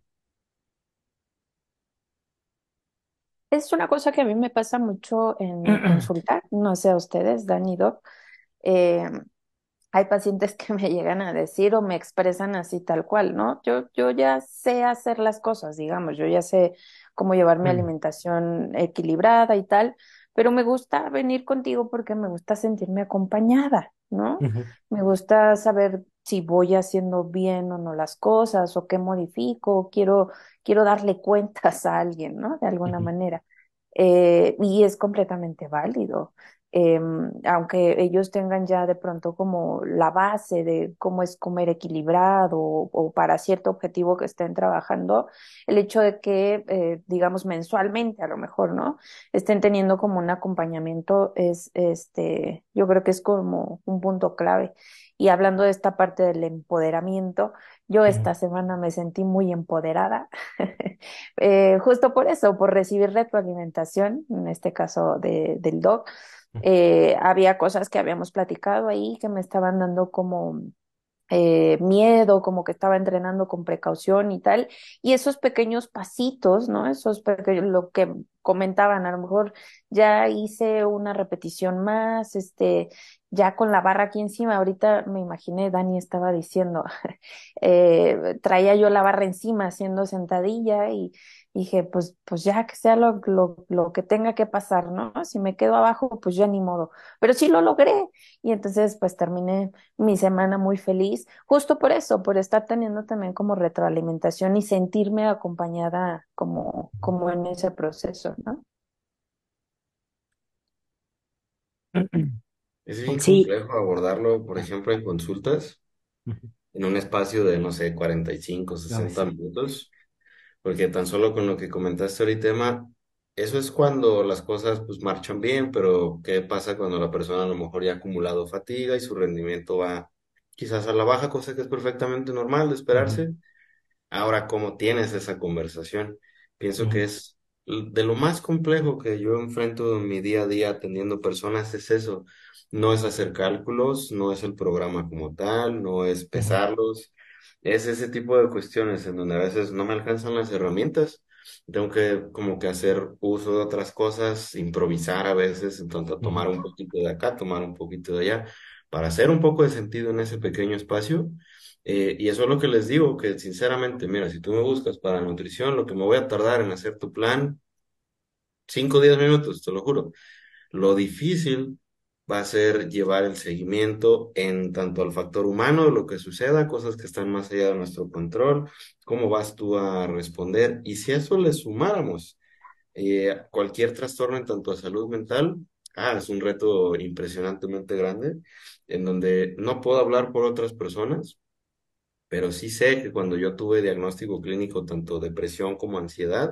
Es una cosa que a mí me pasa mucho en mi consulta, no sé a ustedes, Dani y Doc. eh, Hay pacientes que me llegan a decir o me expresan así tal cual, ¿no? Yo, yo ya sé hacer las cosas, digamos, yo ya sé cómo llevar mi alimentación equilibrada y tal, pero me gusta venir contigo porque me gusta sentirme acompañada, ¿no? Me gusta saber si voy haciendo bien o no las cosas o qué modifico, quiero, quiero darle cuentas a alguien, ¿no? De alguna manera. Eh, y es completamente válido eh, aunque ellos tengan ya de pronto como la base de cómo es comer equilibrado o, o para cierto objetivo que estén trabajando, el hecho de que, eh, digamos, mensualmente a lo mejor, ¿no? Estén teniendo como un acompañamiento es, este, yo creo que es como un punto clave. Y hablando de esta parte del empoderamiento, yo esta semana me sentí muy empoderada, eh, justo por eso, por recibir retroalimentación, en este caso de, del doc eh, había cosas que habíamos platicado ahí que me estaban dando como eh, miedo, como que estaba entrenando con precaución y tal. Y esos pequeños pasitos, ¿no? Esos pequeños, lo que comentaban, a lo mejor ya hice una repetición más, este, ya con la barra aquí encima. Ahorita me imaginé, Dani estaba diciendo, eh, traía yo la barra encima haciendo sentadilla y dije, pues, pues ya que sea lo, lo, lo que tenga que pasar, ¿no? Si me quedo abajo, pues ya ni modo. Pero sí lo logré. Y entonces, pues terminé mi semana muy feliz, justo por eso, por estar teniendo también como retroalimentación y sentirme acompañada como, como en ese proceso, ¿no? Es bien Sí. complejo abordarlo, por ejemplo, en consultas, en un espacio de, no sé, cuarenta y cinco, Ay, sesenta sí. minutos. Porque tan solo con lo que comentaste ahorita, Emma, eso es cuando las cosas pues marchan bien, pero ¿qué pasa cuando la persona a lo mejor ya ha acumulado fatiga y su rendimiento va quizás a la baja, cosa que es perfectamente normal de Ujú, esperarse? Ahora, ¿cómo tienes esa conversación? Pienso que ujú, es de lo más complejo que yo enfrento en mi día a día atendiendo personas, es eso. No es hacer cálculos, no es el programa como tal, no es ujú, pesarlos, es ese tipo de cuestiones en donde a veces no me alcanzan las herramientas. Tengo que como que hacer uso de otras cosas, improvisar a veces, entonces tomar ujú, un poquito de acá, tomar un poquito de allá, para hacer un poco de sentido en ese pequeño espacio Eh, y eso es lo que les digo, que sinceramente, mira, si tú me buscas para nutrición, lo que me voy a tardar en hacer tu plan, cinco o diez minutos, te lo juro. Lo difícil va a ser llevar el seguimiento en tanto al factor humano, de lo que suceda, cosas que están más allá de nuestro control, cómo vas tú a responder. Y si a eso le sumáramos eh, cualquier trastorno en tanto a salud mental, ah, es un reto impresionantemente grande, en donde no puedo hablar por otras personas, pero sí sé que cuando yo tuve diagnóstico clínico, tanto depresión como ansiedad,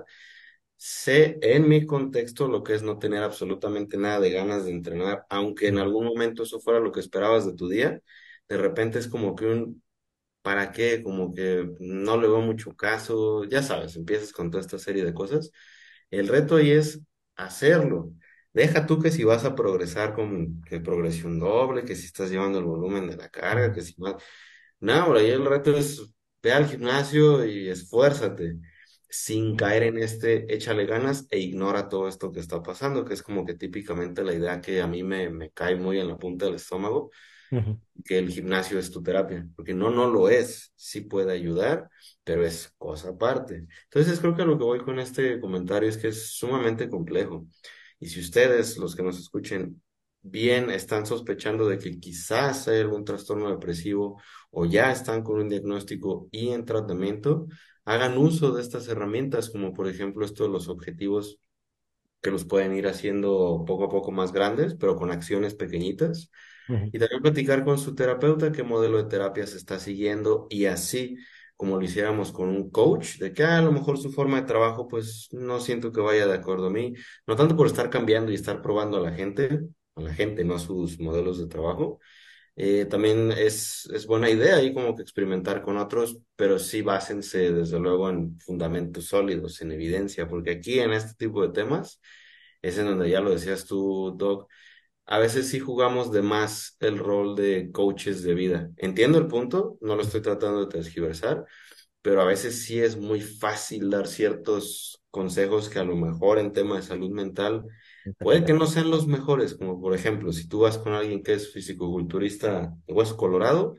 sé en mi contexto lo que es no tener absolutamente nada de ganas de entrenar, aunque en algún momento eso fuera lo que esperabas de tu día, de repente es como que un, ¿para qué? Como que no le veo mucho caso, ya sabes, empiezas con toda esta serie de cosas. El reto ahí es hacerlo. Deja tú que si vas a progresar con que progresión doble, que si estás llevando el volumen de la carga, Ujú, que si vas... No, por ahí el reto es ve al gimnasio y esfuérzate sin caer en este échale ganas e ignora todo esto que está pasando, que es como que típicamente la idea que a mí me, me cae muy en la punta del estómago, ujú, que el gimnasio es tu terapia, porque no, no lo es, sí puede ayudar, pero es cosa aparte. Entonces creo que lo que voy con este comentario es que es sumamente complejo. Y si ustedes, los que nos escuchen, bien están sospechando de que quizás hay algún trastorno depresivo o ya están con un diagnóstico y en tratamiento, hagan uso de estas herramientas, como por ejemplo esto de los objetivos que los pueden ir haciendo poco a poco más grandes, pero con acciones pequeñitas ujú. y también platicar con su terapeuta qué modelo de terapia se está siguiendo y así como lo hiciéramos con un coach, de que ah, a lo mejor su forma de trabajo pues no siento que vaya de acuerdo a mí, no tanto por estar cambiando y estar probando a la gente, a la gente, no a sus modelos de trabajo. Eh, también es, es buena idea ahí como que experimentar con otros, pero sí básense desde luego en fundamentos sólidos, en evidencia, porque aquí en este tipo de temas es en donde ya lo decías tú, Doc, a veces sí jugamos de más el rol de coaches de vida. Entiendo el punto, no lo estoy tratando de tergiversar, pero a veces sí es muy fácil dar ciertos consejos que a lo mejor en tema de salud mental puede que no sean los mejores, como por ejemplo, si tú vas con alguien que es fisicoculturista de Hueso Colorado,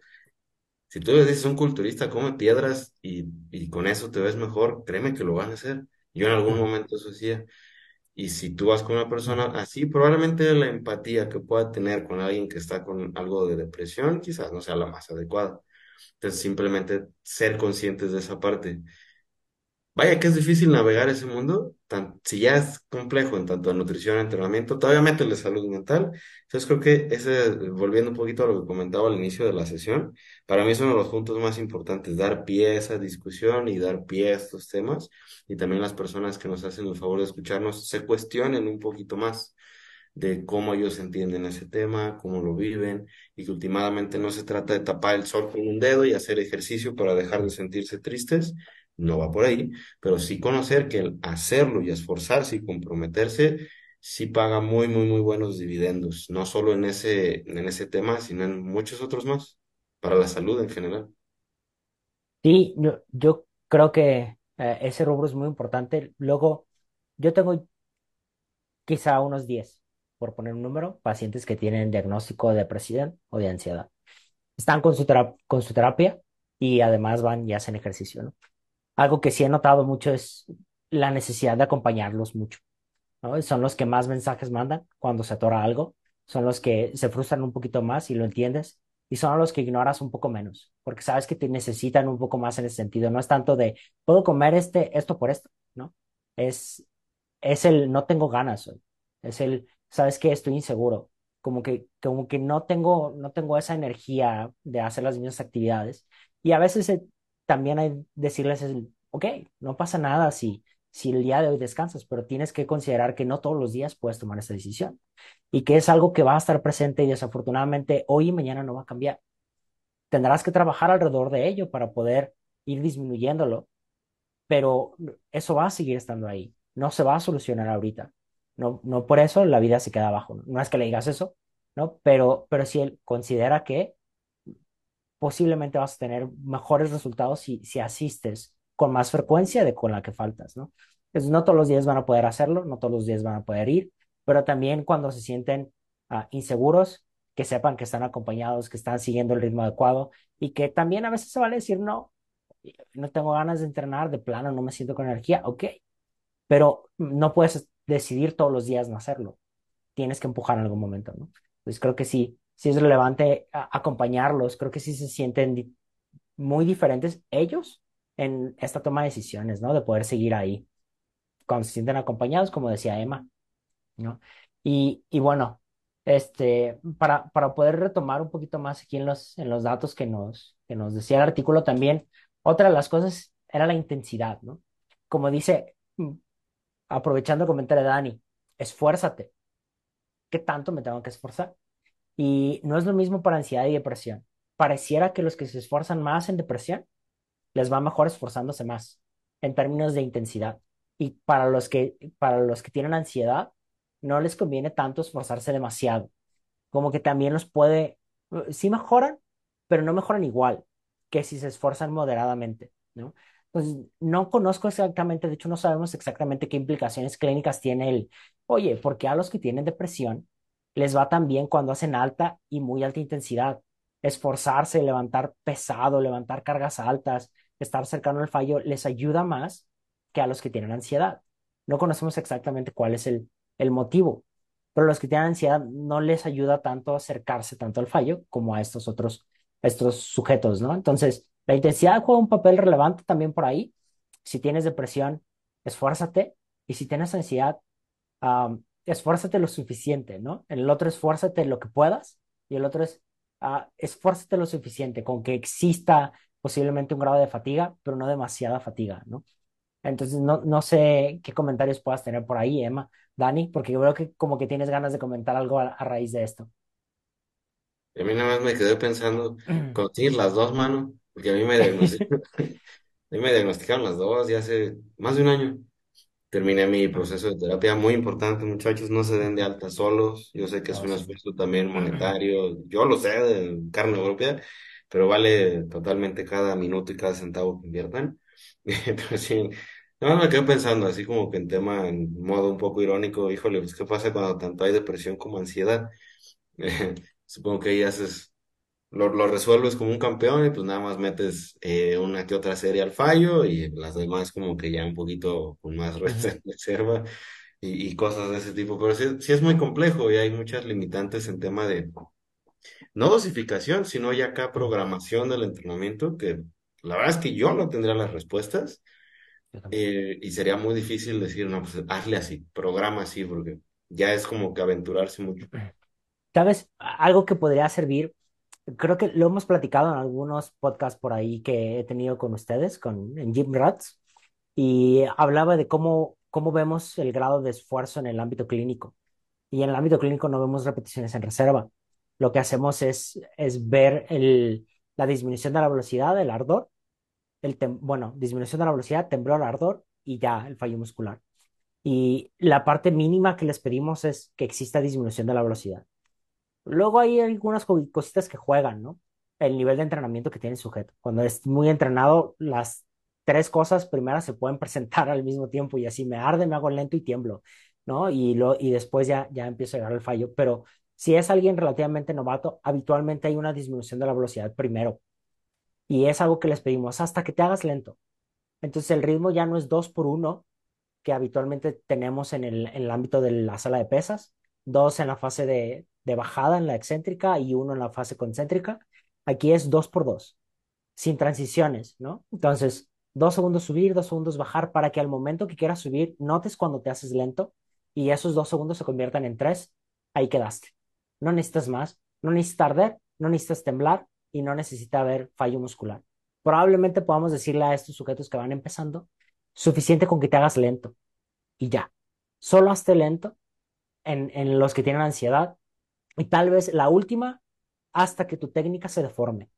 si tú le dices a un culturista come piedras y, y con eso te ves mejor, créeme que lo van a hacer. Yo en algún Ujú, momento eso hacía. Y si tú vas con una ujú. persona así, probablemente la empatía que pueda tener con alguien que está con algo de depresión quizás no sea la más adecuada. Entonces, simplemente ser conscientes de esa parte. Vaya que es difícil navegar ese mundo, tan, si ya es complejo en tanto a nutrición, entrenamiento, todavía métele salud mental. Entonces creo que ese, volviendo un poquito a lo que comentaba al inicio de la sesión, para mí es uno de los puntos más importantes, dar pie a esa discusión y dar pie a estos temas, y también las personas que nos hacen el favor de escucharnos se cuestionen un poquito más de cómo ellos entienden ese tema, cómo lo viven, y que últimamente no se trata de tapar el sol con un dedo y hacer ejercicio para dejar de sentirse tristes, no va por ahí, pero sí conocer que el hacerlo y esforzarse y comprometerse sí paga muy, muy, muy buenos dividendos, no solo en ese, en ese tema, sino en muchos otros más, para la salud en general. Sí, yo, yo creo que eh, ese rubro es muy importante. Luego, yo tengo quizá unos diez, por poner un número, pacientes que tienen diagnóstico de depresión o de ansiedad. Están con su, tera- con su terapia y además van y hacen ejercicio, ¿no? Algo que sí he notado mucho es la necesidad de acompañarlos mucho, ¿no? Son los que más mensajes mandan cuando se atora algo, son los que se frustran un poquito más y lo entiendes, y son los que ignoras un poco menos, porque sabes que te necesitan un poco más en ese sentido. No es tanto de, puedo comer este, esto por esto, ¿no? Es, es el, no tengo ganas hoy. Es el, sabes que estoy inseguro. Como que, como que no tengo, no tengo esa energía de hacer las mismas actividades. Y a veces eh, también hay decirles, el, ok, no pasa nada si si el día de hoy descansas, pero tienes que considerar que no todos los días puedes tomar esa decisión y que es algo que va a estar presente y desafortunadamente hoy y mañana no va a cambiar. Tendrás que trabajar alrededor de ello para poder ir disminuyéndolo, pero eso va a seguir estando ahí. No se va a solucionar ahorita. No, no por eso la vida se queda abajo. No, no es que le digas eso, ¿no? Pero, pero si él considera que posiblemente vas a tener mejores resultados si, si asistes con más frecuencia de con la que faltas, ¿no? Entonces, no todos los días van a poder hacerlo, no todos los días van a poder ir, pero también cuando se sienten uh, inseguros, que sepan que están acompañados, que están siguiendo el ritmo adecuado y que también a veces se vale decir no, no tengo ganas de entrenar, de plano no me siento con energía, ok, pero no puedes decidir todos los días no hacerlo, tienes que empujar en algún momento, ¿no? Pues creo que sí, sí es relevante a- acompañarlos, creo que sí se sienten di- muy diferentes ellos en esta toma de decisiones, ¿no? De poder seguir ahí, cuando se sienten acompañados, como decía Emma, ¿no? Y, y bueno, este, para, para poder retomar un poquito más aquí en los, en los datos que nos, que nos decía el artículo también, otra de las cosas era la intensidad, ¿no? Como dice, mm, aprovechando el comentario de Dani, esfuérzate. ¿Qué tanto me tengo que esforzar? Y no es lo mismo para ansiedad y depresión. Pareciera que los que se esfuerzan más en depresión les va mejor esforzándose más en términos de intensidad. Y para los que, para los que tienen ansiedad, no les conviene tanto esforzarse demasiado. Como que también los puede, eh, sí mejoran, pero no mejoran igual que si se esfuerzan moderadamente, ¿no? Entonces, no conozco exactamente, de hecho no sabemos exactamente qué implicaciones clínicas tiene el, oye, porque a los que tienen depresión les va tan bien cuando hacen alta y muy alta intensidad? Esforzarse, levantar pesado, levantar cargas altas, estar cercano al fallo, les ayuda más que a los que tienen ansiedad. No conocemos exactamente cuál es el, el motivo, pero los que tienen ansiedad no les ayuda tanto a acercarse tanto al fallo como a estos otros, estos sujetos, ¿no? Entonces, la intensidad juega un papel relevante también por ahí. Si tienes depresión, esfuérzate, y si tienes ansiedad, um, esfuérzate lo suficiente, ¿no? En el otro, esfuérzate lo que puedas, y el otro es, uh, esfuérzate lo suficiente, con que exista posiblemente un grado de fatiga, pero no demasiada fatiga, ¿no? Entonces, no, no sé qué comentarios puedas tener por ahí, Emma, Dani, porque yo veo que como que tienes ganas de comentar algo a, a raíz de esto. Y a mí nada más me quedé pensando, conseguir las dos manos, porque a mí me diagnosticaron, a mí me diagnosticaron las dos ya hace más de un año. Terminé mi proceso de terapia, muy importante, muchachos, no se den de alta solos. Yo sé que es Oh, un sí. esfuerzo también monetario, yo lo sé de carne propia, pero vale totalmente cada minuto y cada centavo que inviertan. Pero sí, nada más me quedo pensando, así como que en tema, en modo un poco irónico, híjole, pues ¿qué pasa cuando tanto hay depresión como ansiedad? Supongo que ahí haces lo, lo resuelves como un campeón y pues nada más metes eh, una que otra serie al fallo y las demás como que ya un poquito con más Ujú. reserva y, y cosas de ese tipo. Pero sí, sí es muy complejo y hay muchas limitantes en tema de no dosificación, sino ya acá programación del entrenamiento, que la verdad es que yo no tendría las respuestas Yo tampoco. eh, y sería muy difícil decir, no, pues hazle así, programa así, porque ya es como que aventurarse mucho. ¿Sabes? Algo que podría servir, creo que lo hemos platicado en algunos podcasts por ahí que he tenido con ustedes, con en Gym Rats, y hablaba de cómo, cómo vemos el grado de esfuerzo en el ámbito clínico. Y en el ámbito clínico no vemos repeticiones en reserva. Lo que hacemos es, es ver el, la disminución de la velocidad, el ardor, el tem- bueno, disminución de la velocidad, temblor, ardor y ya el fallo muscular. Y la parte mínima que les pedimos es que exista disminución de la velocidad. Luego hay algunas co- cositas que juegan, ¿no? El nivel de entrenamiento que tiene el sujeto. Cuando es muy entrenado, las tres cosas primeras se pueden presentar al mismo tiempo y así me arde, me hago lento y tiemblo, ¿no? Y, lo, y después ya, ya empiezo a llegar al fallo. Pero si es alguien relativamente novato, habitualmente hay una disminución de la velocidad primero. Y es algo que les pedimos hasta que te hagas lento. Entonces el ritmo ya no es dos por uno, que habitualmente tenemos en el, en el ámbito de la sala de pesas, dos en la fase de, de bajada en la excéntrica y uno en la fase concéntrica. Aquí es dos por dos, sin transiciones, ¿no? Entonces, dos segundos subir, dos segundos bajar, para que al momento que quieras subir, notes cuando te haces lento y esos dos segundos se conviertan en tres, ahí quedaste. No necesitas más, no necesitas arder, no necesitas temblar y no necesita haber fallo muscular. Probablemente podamos decirle a estos sujetos que van empezando, suficiente con que te hagas lento y ya. Solo hazte lento en, en los que tienen ansiedad y tal vez la última hasta que tu técnica se deforme.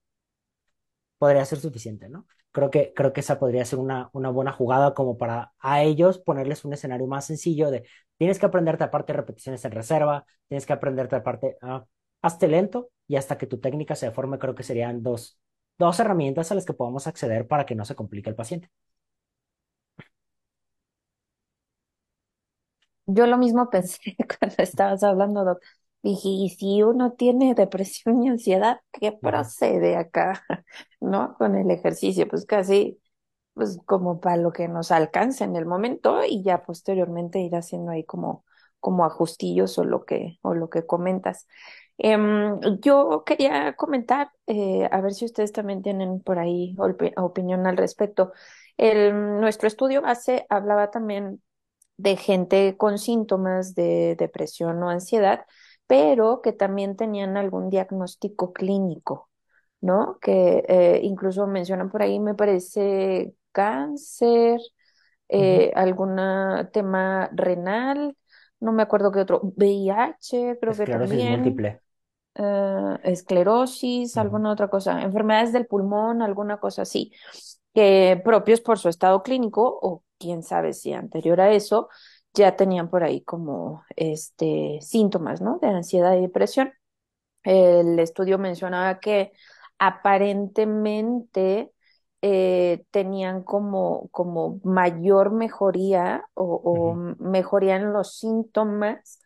Podría ser suficiente, ¿no? Creo que, creo que esa podría ser una, una buena jugada como para a ellos ponerles un escenario más sencillo de tienes que aprenderte aparte repeticiones en reserva, tienes que aprenderte aparte, uh, hazte lento y hasta que tu técnica se deforme, creo que serían dos, dos herramientas a las que podamos acceder para que no se complique el paciente. Yo lo mismo pensé cuando estabas hablando, Doc. Dije, y si uno tiene depresión y ansiedad, ¿qué Ujú. procede acá? ¿No? Con el ejercicio, pues casi, pues como para lo que nos alcance en el momento y ya posteriormente ir haciendo ahí como, como ajustillos o lo que, o lo que comentas. Em, yo quería comentar, eh, a ver si ustedes también tienen por ahí opi- opinión al respecto. El, nuestro estudio base hablaba también de gente con síntomas de depresión o ansiedad, pero que también tenían algún diagnóstico clínico, ¿no? Que eh, incluso mencionan por ahí, me parece, cáncer, Ujú. eh, algún tema renal, no me acuerdo qué otro, V I H, creo que Esclerosis también, múltiple. eh, esclerosis, Ujú. alguna otra cosa, enfermedades del pulmón, alguna cosa así, que propios por su estado clínico o quién sabe si anterior a eso ya tenían por ahí como este síntomas, ¿no? De ansiedad y depresión. El estudio mencionaba que aparentemente eh, tenían como, como mayor mejoría o, o Ujú. mejoría en los síntomas,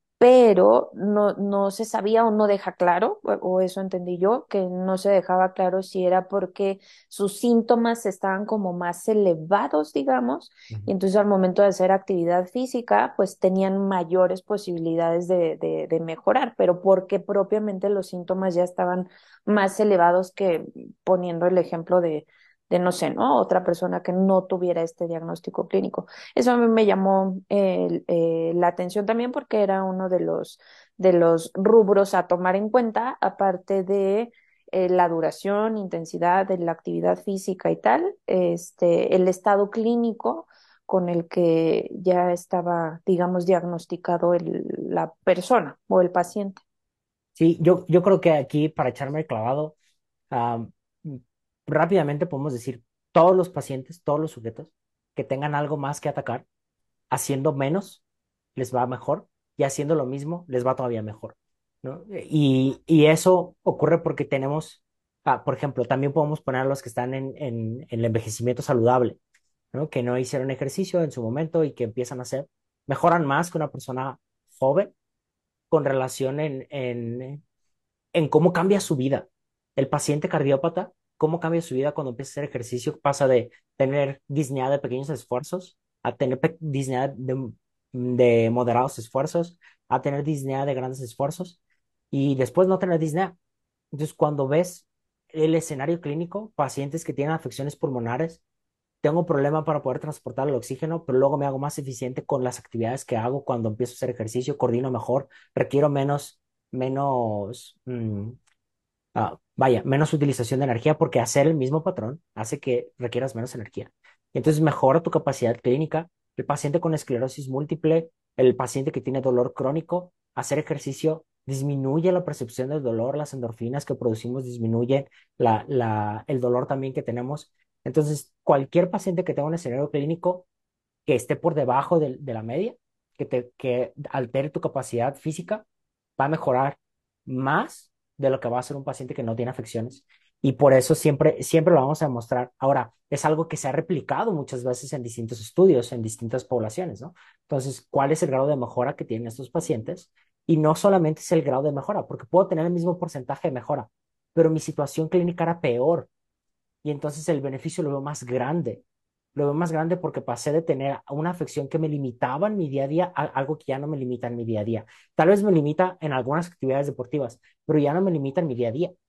pero no, no se sabía o no deja claro, o, o eso entendí yo, que no se dejaba claro si era porque sus síntomas estaban como más elevados, digamos, y Ujú. entonces al momento de hacer actividad física, pues tenían mayores posibilidades de, de, de mejorar, pero porque propiamente los síntomas ya estaban más elevados que poniendo el ejemplo de, de no sé, ¿no? Otra persona que no tuviera este diagnóstico clínico. Eso a mí me llamó eh, eh, la atención también porque era uno de los, de los rubros a tomar en cuenta, aparte de eh, la duración, intensidad de la actividad física y tal, este, el estado clínico con el que ya estaba, digamos, diagnosticado el- la persona o el paciente. Sí, yo, yo creo que aquí, para echarme el clavado, am, rápidamente podemos decir, todos los pacientes, todos los sujetos que tengan algo más que atacar, haciendo menos, les va mejor, y haciendo lo mismo, les va todavía mejor, ¿no? Y, y eso ocurre porque tenemos, ah, por ejemplo, también podemos poner a los que están en, en, en el envejecimiento saludable, ¿no? Que no hicieron ejercicio en su momento y que empiezan a hacer, mejoran más que una persona joven con relación en, en, en cómo cambia su vida. El paciente cardiópata, cómo cambia su vida cuando empieza a hacer ejercicio, pasa de tener disnea de pequeños esfuerzos a tener pe- disnea de, de moderados esfuerzos, a tener disnea de grandes esfuerzos y después no tener disnea. Entonces, cuando ves el escenario clínico, pacientes que tienen afecciones pulmonares, tengo problema para poder transportar el oxígeno, pero luego me hago más eficiente con las actividades que hago cuando empiezo a hacer ejercicio, coordino mejor, requiero menos, menos, mm, ah, vaya, menos utilización de energía porque hacer el mismo patrón hace que requieras menos energía. Entonces mejora tu capacidad clínica. El paciente con esclerosis múltiple, el paciente que tiene dolor crónico, hacer ejercicio disminuye la percepción del dolor, las endorfinas que producimos disminuyen la, la, el dolor también que tenemos. Entonces, cualquier paciente que tenga un escenario clínico que esté por debajo de, de la media, que, te, que altere tu capacidad física, va a mejorar más de lo que va a hacer un paciente que no tiene afecciones. Y por eso siempre, siempre lo vamos a demostrar. Ahora, es algo que se ha replicado muchas veces en distintos estudios, en distintas poblaciones, ¿no? Entonces, ¿cuál es el grado de mejora que tienen estos pacientes? Y no solamente es el grado de mejora, porque puedo tener el mismo porcentaje de mejora, pero mi situación clínica era peor y entonces el beneficio lo veo más grande. Lo veo más grande porque pasé de tener una afección que me limitaba en mi día a día a algo que ya no me limita en mi día a día. Tal vez me limita en algunas actividades deportivas, pero ya no me limita en mi día a día.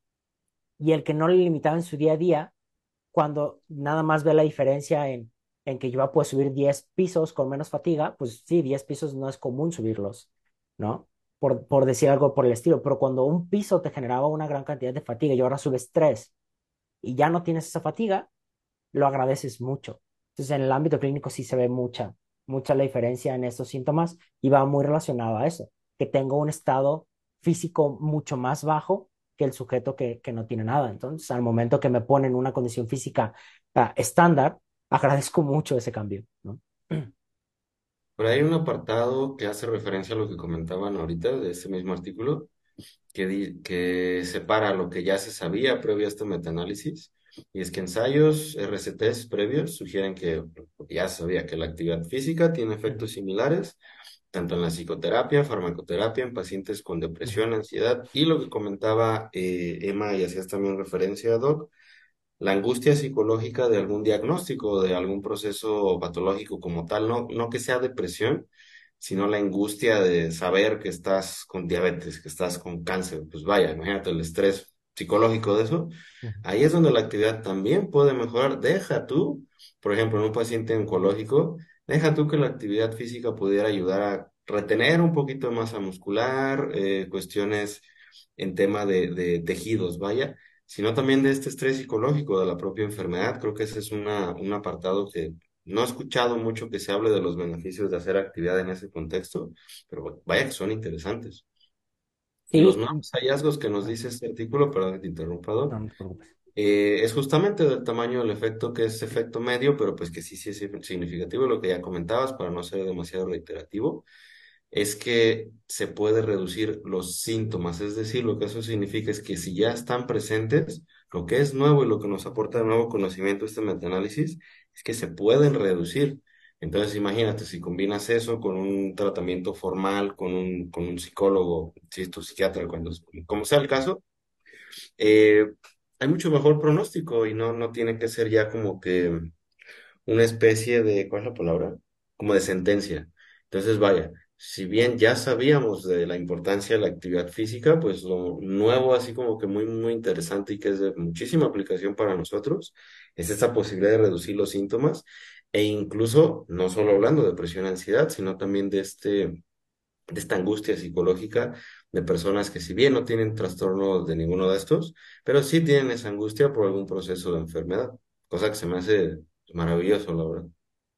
Y el que no le limitaba en su día a día, cuando nada más ve la diferencia en, en que yo puedo subir diez pisos con menos fatiga, pues sí, diez pisos no es común subirlos, ¿no? Por, por decir algo por el estilo, pero cuando un piso te generaba una gran cantidad de fatiga y ahora subes tres y ya no tienes esa fatiga, lo agradeces mucho. Entonces, en el ámbito clínico sí se ve mucha, mucha la diferencia en estos síntomas y va muy relacionado a eso, que tengo un estado físico mucho más bajo que el sujeto que, que no tiene nada. Entonces, al momento que me ponen una condición física uh, estándar, agradezco mucho ese cambio, ¿no? Por ahí hay un apartado que hace referencia a lo que comentaban ahorita de ese mismo artículo, que, di- que separa lo que ya se sabía previo a este metaanálisis, y es que ensayos R C Ts previos sugieren que ya se sabía que la actividad física tiene efectos similares tanto en la psicoterapia, farmacoterapia, en pacientes con depresión, ansiedad, y lo que comentaba eh, Emma, y hacías también referencia, Doc, la angustia psicológica de algún diagnóstico, de algún proceso patológico como tal, no, no que sea depresión, sino la angustia de saber que estás con diabetes, que estás con cáncer. Pues vaya, imagínate el estrés psicológico de eso. Ujú. Ahí es donde la actividad también puede mejorar. Deja tú, por ejemplo, en un paciente oncológico, deja tú que la actividad física pudiera ayudar a retener un poquito de masa muscular, eh, cuestiones en tema de, de tejidos, vaya, sino también de este estrés psicológico de la propia enfermedad. Creo que ese es una, un apartado que no he escuchado mucho que se hable de los beneficios de hacer actividad en ese contexto, pero vaya que son interesantes. Y los Sí, nuevos hallazgos que nos ah, dice este artículo, perdón que te interrumpa, Doc, no, no te preocupes. eh, es justamente del tamaño del efecto que es efecto medio, pero pues que sí, sí es significativo, lo que ya comentabas, para no ser demasiado reiterativo, es que se puede reducir los síntomas. Es decir, lo que eso significa es que si ya están presentes, lo que es nuevo y lo que nos aporta de nuevo conocimiento este metaanálisis es que se pueden reducir. Entonces, imagínate, si combinas eso con un tratamiento formal, con un, con un psicólogo, si es tu psiquiatra, cuando, como sea el caso, eh, hay mucho mejor pronóstico y no, no tiene que ser ya como que una especie de, ¿cuál es la palabra? Como de sentencia. Entonces, vaya, si bien ya sabíamos de la importancia de la actividad física, pues lo nuevo, así como que muy, muy interesante y que es de muchísima aplicación para nosotros, es esta posibilidad de reducir los síntomas e incluso, no solo hablando de depresión, ansiedad, sino también de este de esta angustia psicológica de personas que si bien no tienen trastornos de ninguno de estos, pero sí tienen esa angustia por algún proceso de enfermedad, cosa que se me hace maravilloso, la verdad.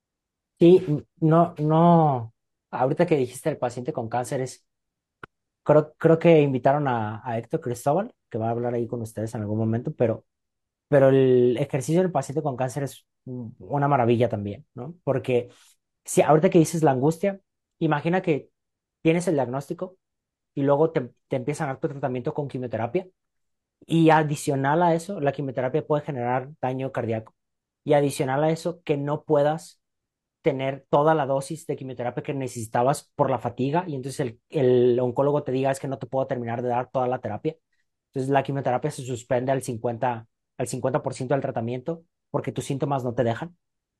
Sí, n- no, no, ahorita que dijiste el paciente con cáncer es, creo, creo que invitaron a, a Héctor Cristóbal, que va a hablar ahí con ustedes en algún momento, pero, pero el ejercicio del paciente con cáncer es un- una maravilla también, ¿no? Porque si ahorita que dices la angustia, imagina que tienes el diagnóstico y luego te, te empiezan a dar tu tratamiento con quimioterapia y adicional a eso, la quimioterapia puede generar daño cardíaco y adicional a eso, que no puedas tener toda la dosis de quimioterapia que necesitabas por la fatiga y entonces el, el oncólogo te diga es que no te puedo terminar de dar toda la terapia. Entonces la quimioterapia se suspende al cincuenta al cincuenta por ciento del tratamiento porque tus síntomas no te dejan.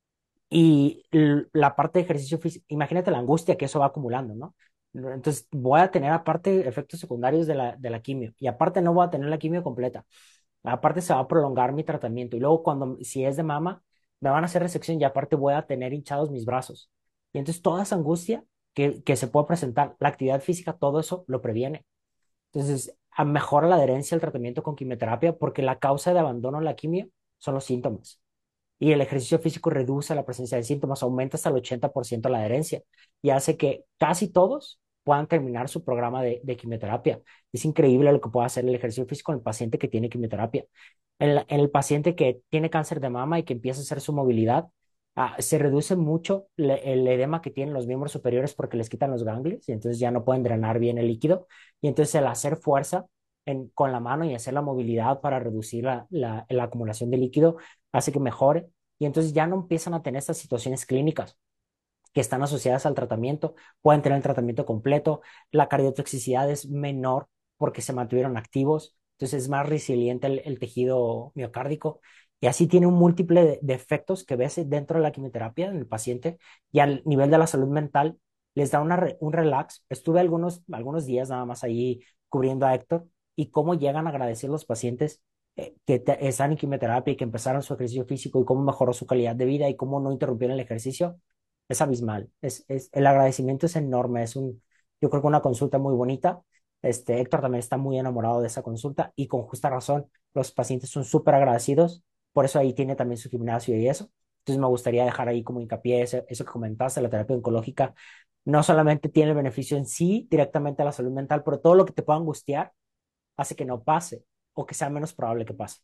Y l- la parte de ejercicio físico, imagínate la angustia que eso va acumulando, ¿no? Entonces voy a tener aparte efectos secundarios de la, de la quimio y aparte no voy a tener la quimio completa. Aparte se va a prolongar mi tratamiento y luego cuando, si es de mama, me van a hacer resección y aparte voy a tener hinchados mis brazos. Y entonces toda esa angustia que, que se puede presentar, la actividad física, todo eso lo previene. Entonces a- mejora la adherencia al tratamiento con quimioterapia porque la causa de abandono a la quimio son los síntomas. Y el ejercicio físico reduce la presencia de síntomas, aumenta hasta el ochenta por ciento la adherencia y hace que casi todos puedan terminar su programa de, de quimioterapia. Es increíble lo que puede hacer el ejercicio físico en el paciente que tiene quimioterapia. En, la- en el paciente que tiene cáncer de mama y que empieza a hacer su movilidad, ah, se reduce mucho le- el edema que tienen los miembros superiores porque les quitan los ganglios y entonces ya no pueden drenar bien el líquido. Y entonces el hacer fuerza en- con la mano y hacer la movilidad para reducir la, la la acumulación de líquido hace que mejore y entonces ya no empiezan a tener estas situaciones clínicas que están asociadas al tratamiento, pueden tener el tratamiento completo, la cardiotoxicidad es menor porque se mantuvieron activos, entonces es más resiliente el, el tejido miocárdico y así tiene un múltiple de, de efectos que ves dentro de la quimioterapia en el paciente y al nivel de la salud mental les da una re- un relax. Estuve algunos, algunos días nada más ahí cubriendo a Héctor y cómo llegan a agradecer los pacientes eh, que te- están en quimioterapia y que empezaron su ejercicio físico y cómo mejoró su calidad de vida y cómo no interrumpieron el ejercicio es abismal. Es, es, el agradecimiento es enorme. Es un, yo creo que una consulta muy bonita. Este, Héctor también está muy enamorado de esa consulta y con justa razón. Los pacientes son súper agradecidos. Por eso ahí tiene también su gimnasio y eso. Entonces me gustaría dejar ahí como hincapié eso, eso que comentaste, la terapia oncológica no solamente tiene el beneficio en sí directamente a la salud mental, pero todo lo que te pueda angustiar hace que no pase o que sea menos probable que pase.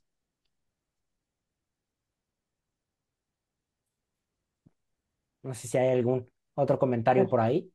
No sé si hay algún otro comentario por ahí.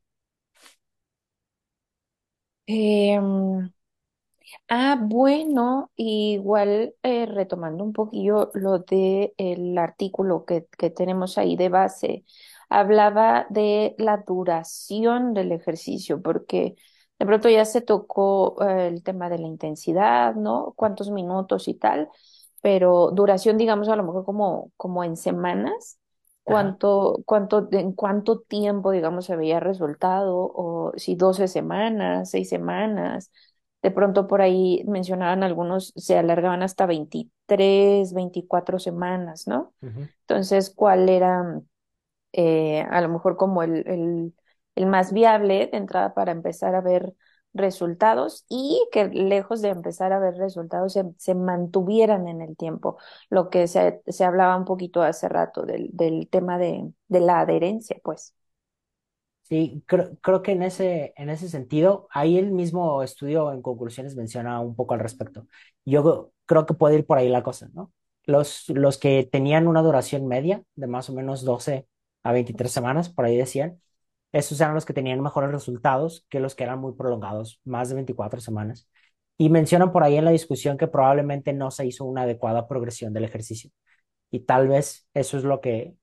Em, ah, bueno, igual eh, retomando un poquillo lo de el artículo que, que tenemos ahí de base, hablaba de la duración del ejercicio, porque de pronto ya se tocó eh, el tema de la intensidad, ¿no? Cuántos minutos y tal, pero duración, digamos, a lo mejor como, como en semanas, Ajá. cuánto, cuánto, en cuánto tiempo, digamos, se veía resultado, o si doce semanas, seis semanas. De pronto por ahí mencionaban algunos, se alargaban hasta veintitrés veinticuatro semanas, ¿no? Ujú. Entonces, ¿cuál era eh, a lo mejor como el, el, el más viable de entrada para empezar a ver resultados y que lejos de empezar a ver resultados se, se mantuvieran en el tiempo? Lo que se, se hablaba un poquito hace rato del, del tema de, de la adherencia, pues. Sí, creo, creo que en ese, en ese sentido, ahí el mismo estudio en conclusiones menciona un poco al respecto. Yo creo que puede ir por ahí la cosa, ¿no? Los, los que tenían una duración media de más o menos doce a veintitrés semanas, por ahí decían, esos eran los que tenían mejores resultados que los que eran muy prolongados, más de veinticuatro semanas. Y mencionan por ahí en la discusión que probablemente no se hizo una adecuada progresión del ejercicio y tal vez eso es lo que,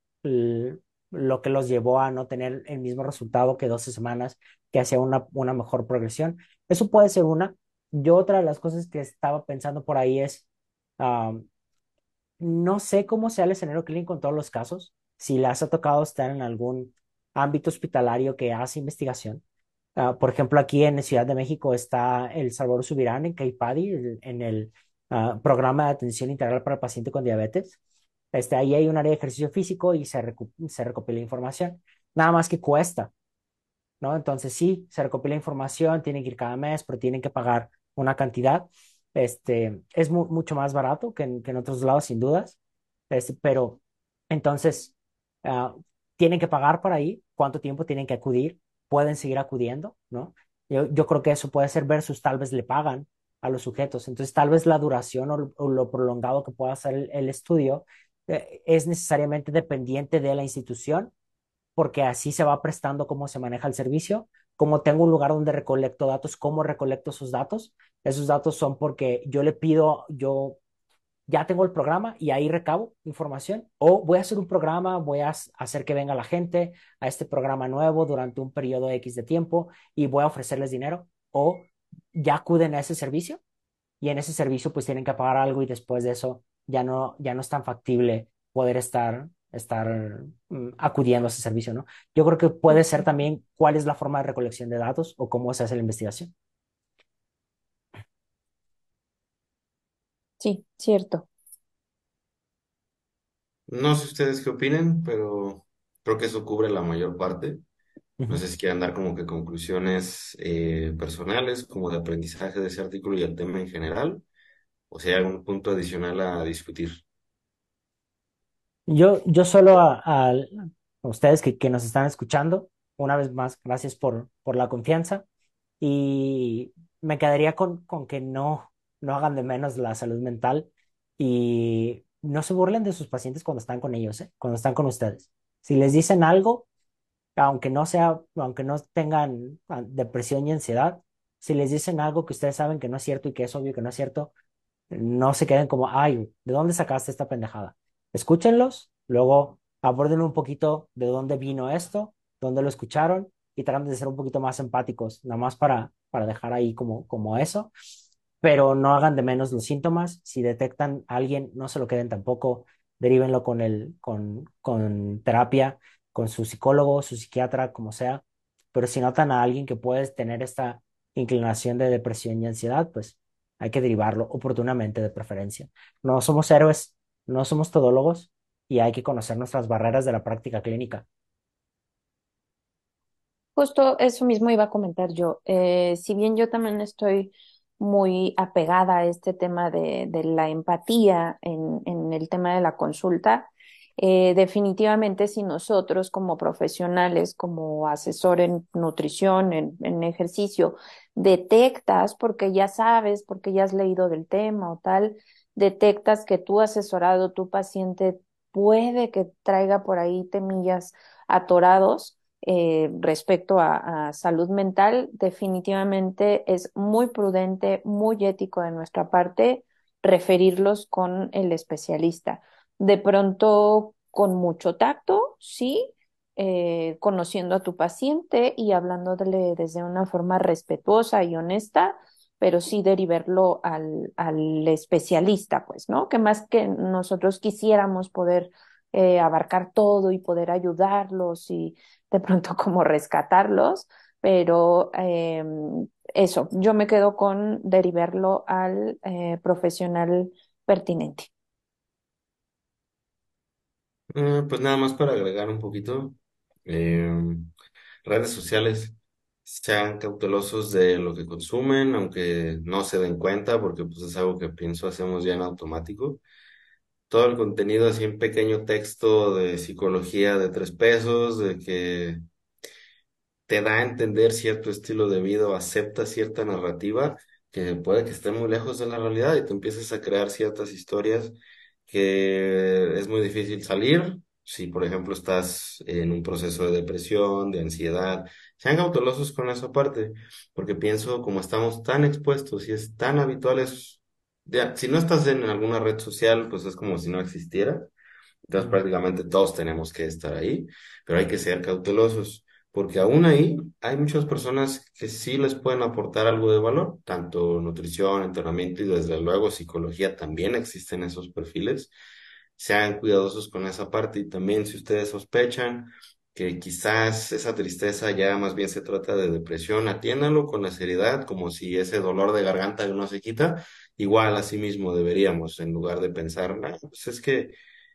lo que los llevó a no tener el mismo resultado que doce semanas, que hacía una, una mejor progresión. Eso puede ser una. Yo otra de las cosas que estaba pensando por ahí es, um, no sé cómo sea el escenario clínico en todos los casos, si les ha tocado estar en algún ámbito hospitalario que hace investigación. Uh, por ejemplo, aquí en Ciudad de México está el Salvador Subirán en CAIPADI, el- en el uh, programa de atención integral para el paciente con diabetes. Este, ahí hay un área de ejercicio físico y se, recu- se recopila información. Nada más que cuesta, ¿no? Entonces sí, se recopila información, tienen que ir cada mes, pero tienen que pagar una cantidad. Este, es mu- mucho más barato que en, que en otros lados, sin dudas. Este, pero entonces, ah, tienen que pagar para ir, cuánto tiempo tienen que acudir, pueden seguir acudiendo, ¿no? Yo, yo creo que eso puede ser versus tal vez le pagan a los sujetos. Entonces, tal vez la duración o, o lo prolongado que pueda ser el, el estudio eh, es necesariamente dependiente de la institución porque así se va prestando cómo se maneja el servicio. Como tengo un lugar donde recolecto datos, ¿cómo recolecto esos datos? Esos datos son porque yo le pido, yo ya tengo el programa y ahí recabo información. O voy a hacer un programa, voy a hacer que venga la gente a este programa nuevo durante un periodo X de tiempo y voy a ofrecerles dinero. O ya acuden a ese servicio y en ese servicio pues tienen que pagar algo y después de eso ya no, ya no es tan factible poder estar, estar mm, acudiendo a ese servicio, ¿no? Yo creo que puede ser Ujú. también cuál es la forma de recolección de datos o cómo se hace la investigación. Sí, cierto. No sé ustedes qué opinen, pero creo que eso cubre la mayor parte. No Ujú. sé si quieran dar como que conclusiones eh, personales, como de aprendizaje de ese artículo y el tema en general, o si hay algún punto adicional a discutir. Yo, yo solo a, a- a ustedes que, que nos están escuchando, una vez más, gracias por, por la confianza y me quedaría con, con que no, no hagan de menos la salud mental y no se burlen de sus pacientes cuando están con ellos, ¿eh? Cuando están con ustedes. Si les dicen algo, aunque no sea, aunque no tengan ah, depresión y ansiedad, si les dicen algo que ustedes saben que no es cierto y que es obvio que no es cierto, no se queden como, ay, ¿de dónde sacaste esta pendejada? Escúchenlos, luego aborden un poquito de dónde vino esto, dónde lo escucharon y traten de ser un poquito más empáticos, nada más para, para dejar ahí como, como eso, pero no hagan de menos los síntomas. Si detectan a alguien, no se lo queden tampoco, derívenlo con el, con, con terapia, con su psicólogo, su psiquiatra, como sea, pero si notan a alguien que puede tener esta inclinación de depresión y ansiedad, pues hay que derivarlo oportunamente de preferencia. No somos héroes, no somos todólogos y hay que conocer nuestras barreras de la práctica clínica. Justo eso mismo iba a comentar yo. Eh, si bien yo también estoy muy apegada a este tema de, de la empatía en, en el tema de la consulta, eh, definitivamente si nosotros como profesionales, como asesor en nutrición, en, en ejercicio, detectas, porque ya sabes, porque ya has leído del tema o tal, detectas que tu asesorado, tu paciente puede que traiga por ahí temillas atorados eh, respecto a, a salud mental, definitivamente es muy prudente, muy ético de nuestra parte referirlos con el especialista. De pronto, con mucho tacto, sí, eh, conociendo a tu paciente y hablándole desde una forma respetuosa y honesta, pero sí derivarlo al, al especialista, pues, ¿no? Que más que nosotros quisiéramos poder eh, abarcar todo y poder ayudarlos y de pronto como rescatarlos, pero eh, eso, yo me quedo con derivarlo al eh, profesional pertinente. Eh, pues nada más para agregar un poquito, eh, redes sociales, sean cautelosos de lo que consumen, aunque no se den cuenta, porque pues es algo que pienso hacemos ya en automático. Todo el contenido así en pequeño texto de psicología de tres pesos, de que te da a entender cierto estilo de vida o acepta cierta narrativa que puede que esté muy lejos de la realidad y te empiezas a crear ciertas historias que es muy difícil salir. Si, por ejemplo, estás en un proceso de depresión, de ansiedad, sean cautelosos con esa parte, porque pienso como estamos tan expuestos y es tan habitual, es, ya, si no estás en alguna red social, pues es como si no existiera. Entonces Mm. prácticamente todos tenemos que estar ahí, pero hay que ser cautelosos, porque aún ahí hay muchas personas que sí les pueden aportar algo de valor, tanto nutrición, entrenamiento y desde luego psicología también existen esos perfiles. Sean cuidadosos con esa parte y también si ustedes sospechan que quizás esa tristeza ya más bien se trata de depresión, atiéndanlo con la seriedad, como si ese dolor de garganta no se quita, igual así mismo deberíamos, en lugar de pensar, "Nah, pues es que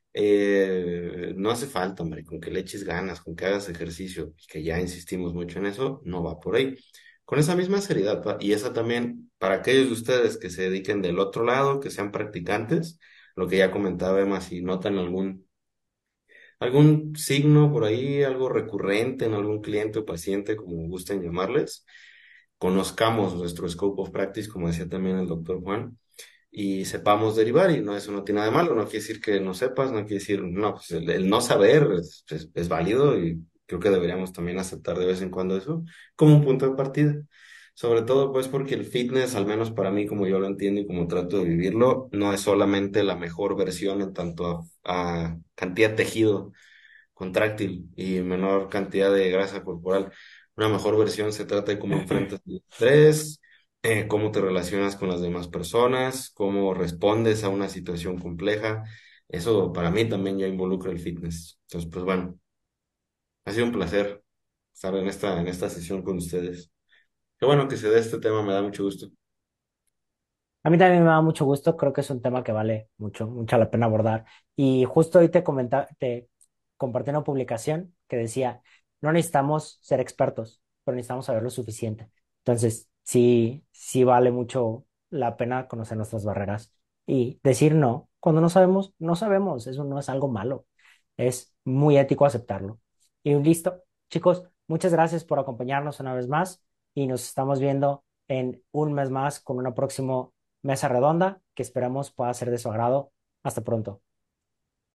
eh, no hace falta, hombre, con que le eches ganas, con que hagas ejercicio, y que ya insistimos mucho en eso, no va por ahí. Con esa misma seriedad, pa- y esa también para aquellos de ustedes que se dediquen del otro lado, que sean practicantes, lo que ya comentaba Emma, si notan algún, algún signo por ahí, algo recurrente en algún cliente o paciente, como gusten llamarles, conozcamos nuestro scope of practice, como decía también el doctor Juan, y sepamos derivar, y no, eso no tiene nada de malo, no quiere decir que no sepas, no quiere decir, no, pues el, el no saber es, es, es válido y creo que deberíamos también aceptar de vez en cuando eso como un punto de partida. Sobre todo, pues, porque el fitness, al menos para mí, como yo lo entiendo y como trato de vivirlo, no es solamente la mejor versión en tanto a, a cantidad de tejido contráctil y menor cantidad de grasa corporal. Una mejor versión se trata de cómo enfrentas el estrés, eh, cómo te relacionas con las demás personas, cómo respondes a una situación compleja. Eso para mí también ya involucra el fitness. Entonces, pues bueno, ha sido un placer estar en esta, en esta sesión con ustedes. Qué bueno que se dé este tema, me da mucho gusto. A mí también me da mucho gusto, creo que es un tema que vale mucho, mucho la pena abordar. Y justo hoy te comentaba, te compartí una publicación que decía, no necesitamos ser expertos, pero necesitamos saber lo suficiente. Entonces, sí, sí vale mucho la pena conocer nuestras barreras y decir no. Cuando no sabemos, no sabemos, eso no es algo malo. Es muy ético aceptarlo. Y listo, chicos, muchas gracias por acompañarnos una vez más y nos estamos viendo en un mes más con una próxima mesa redonda que esperamos pueda ser de su agrado. Hasta pronto.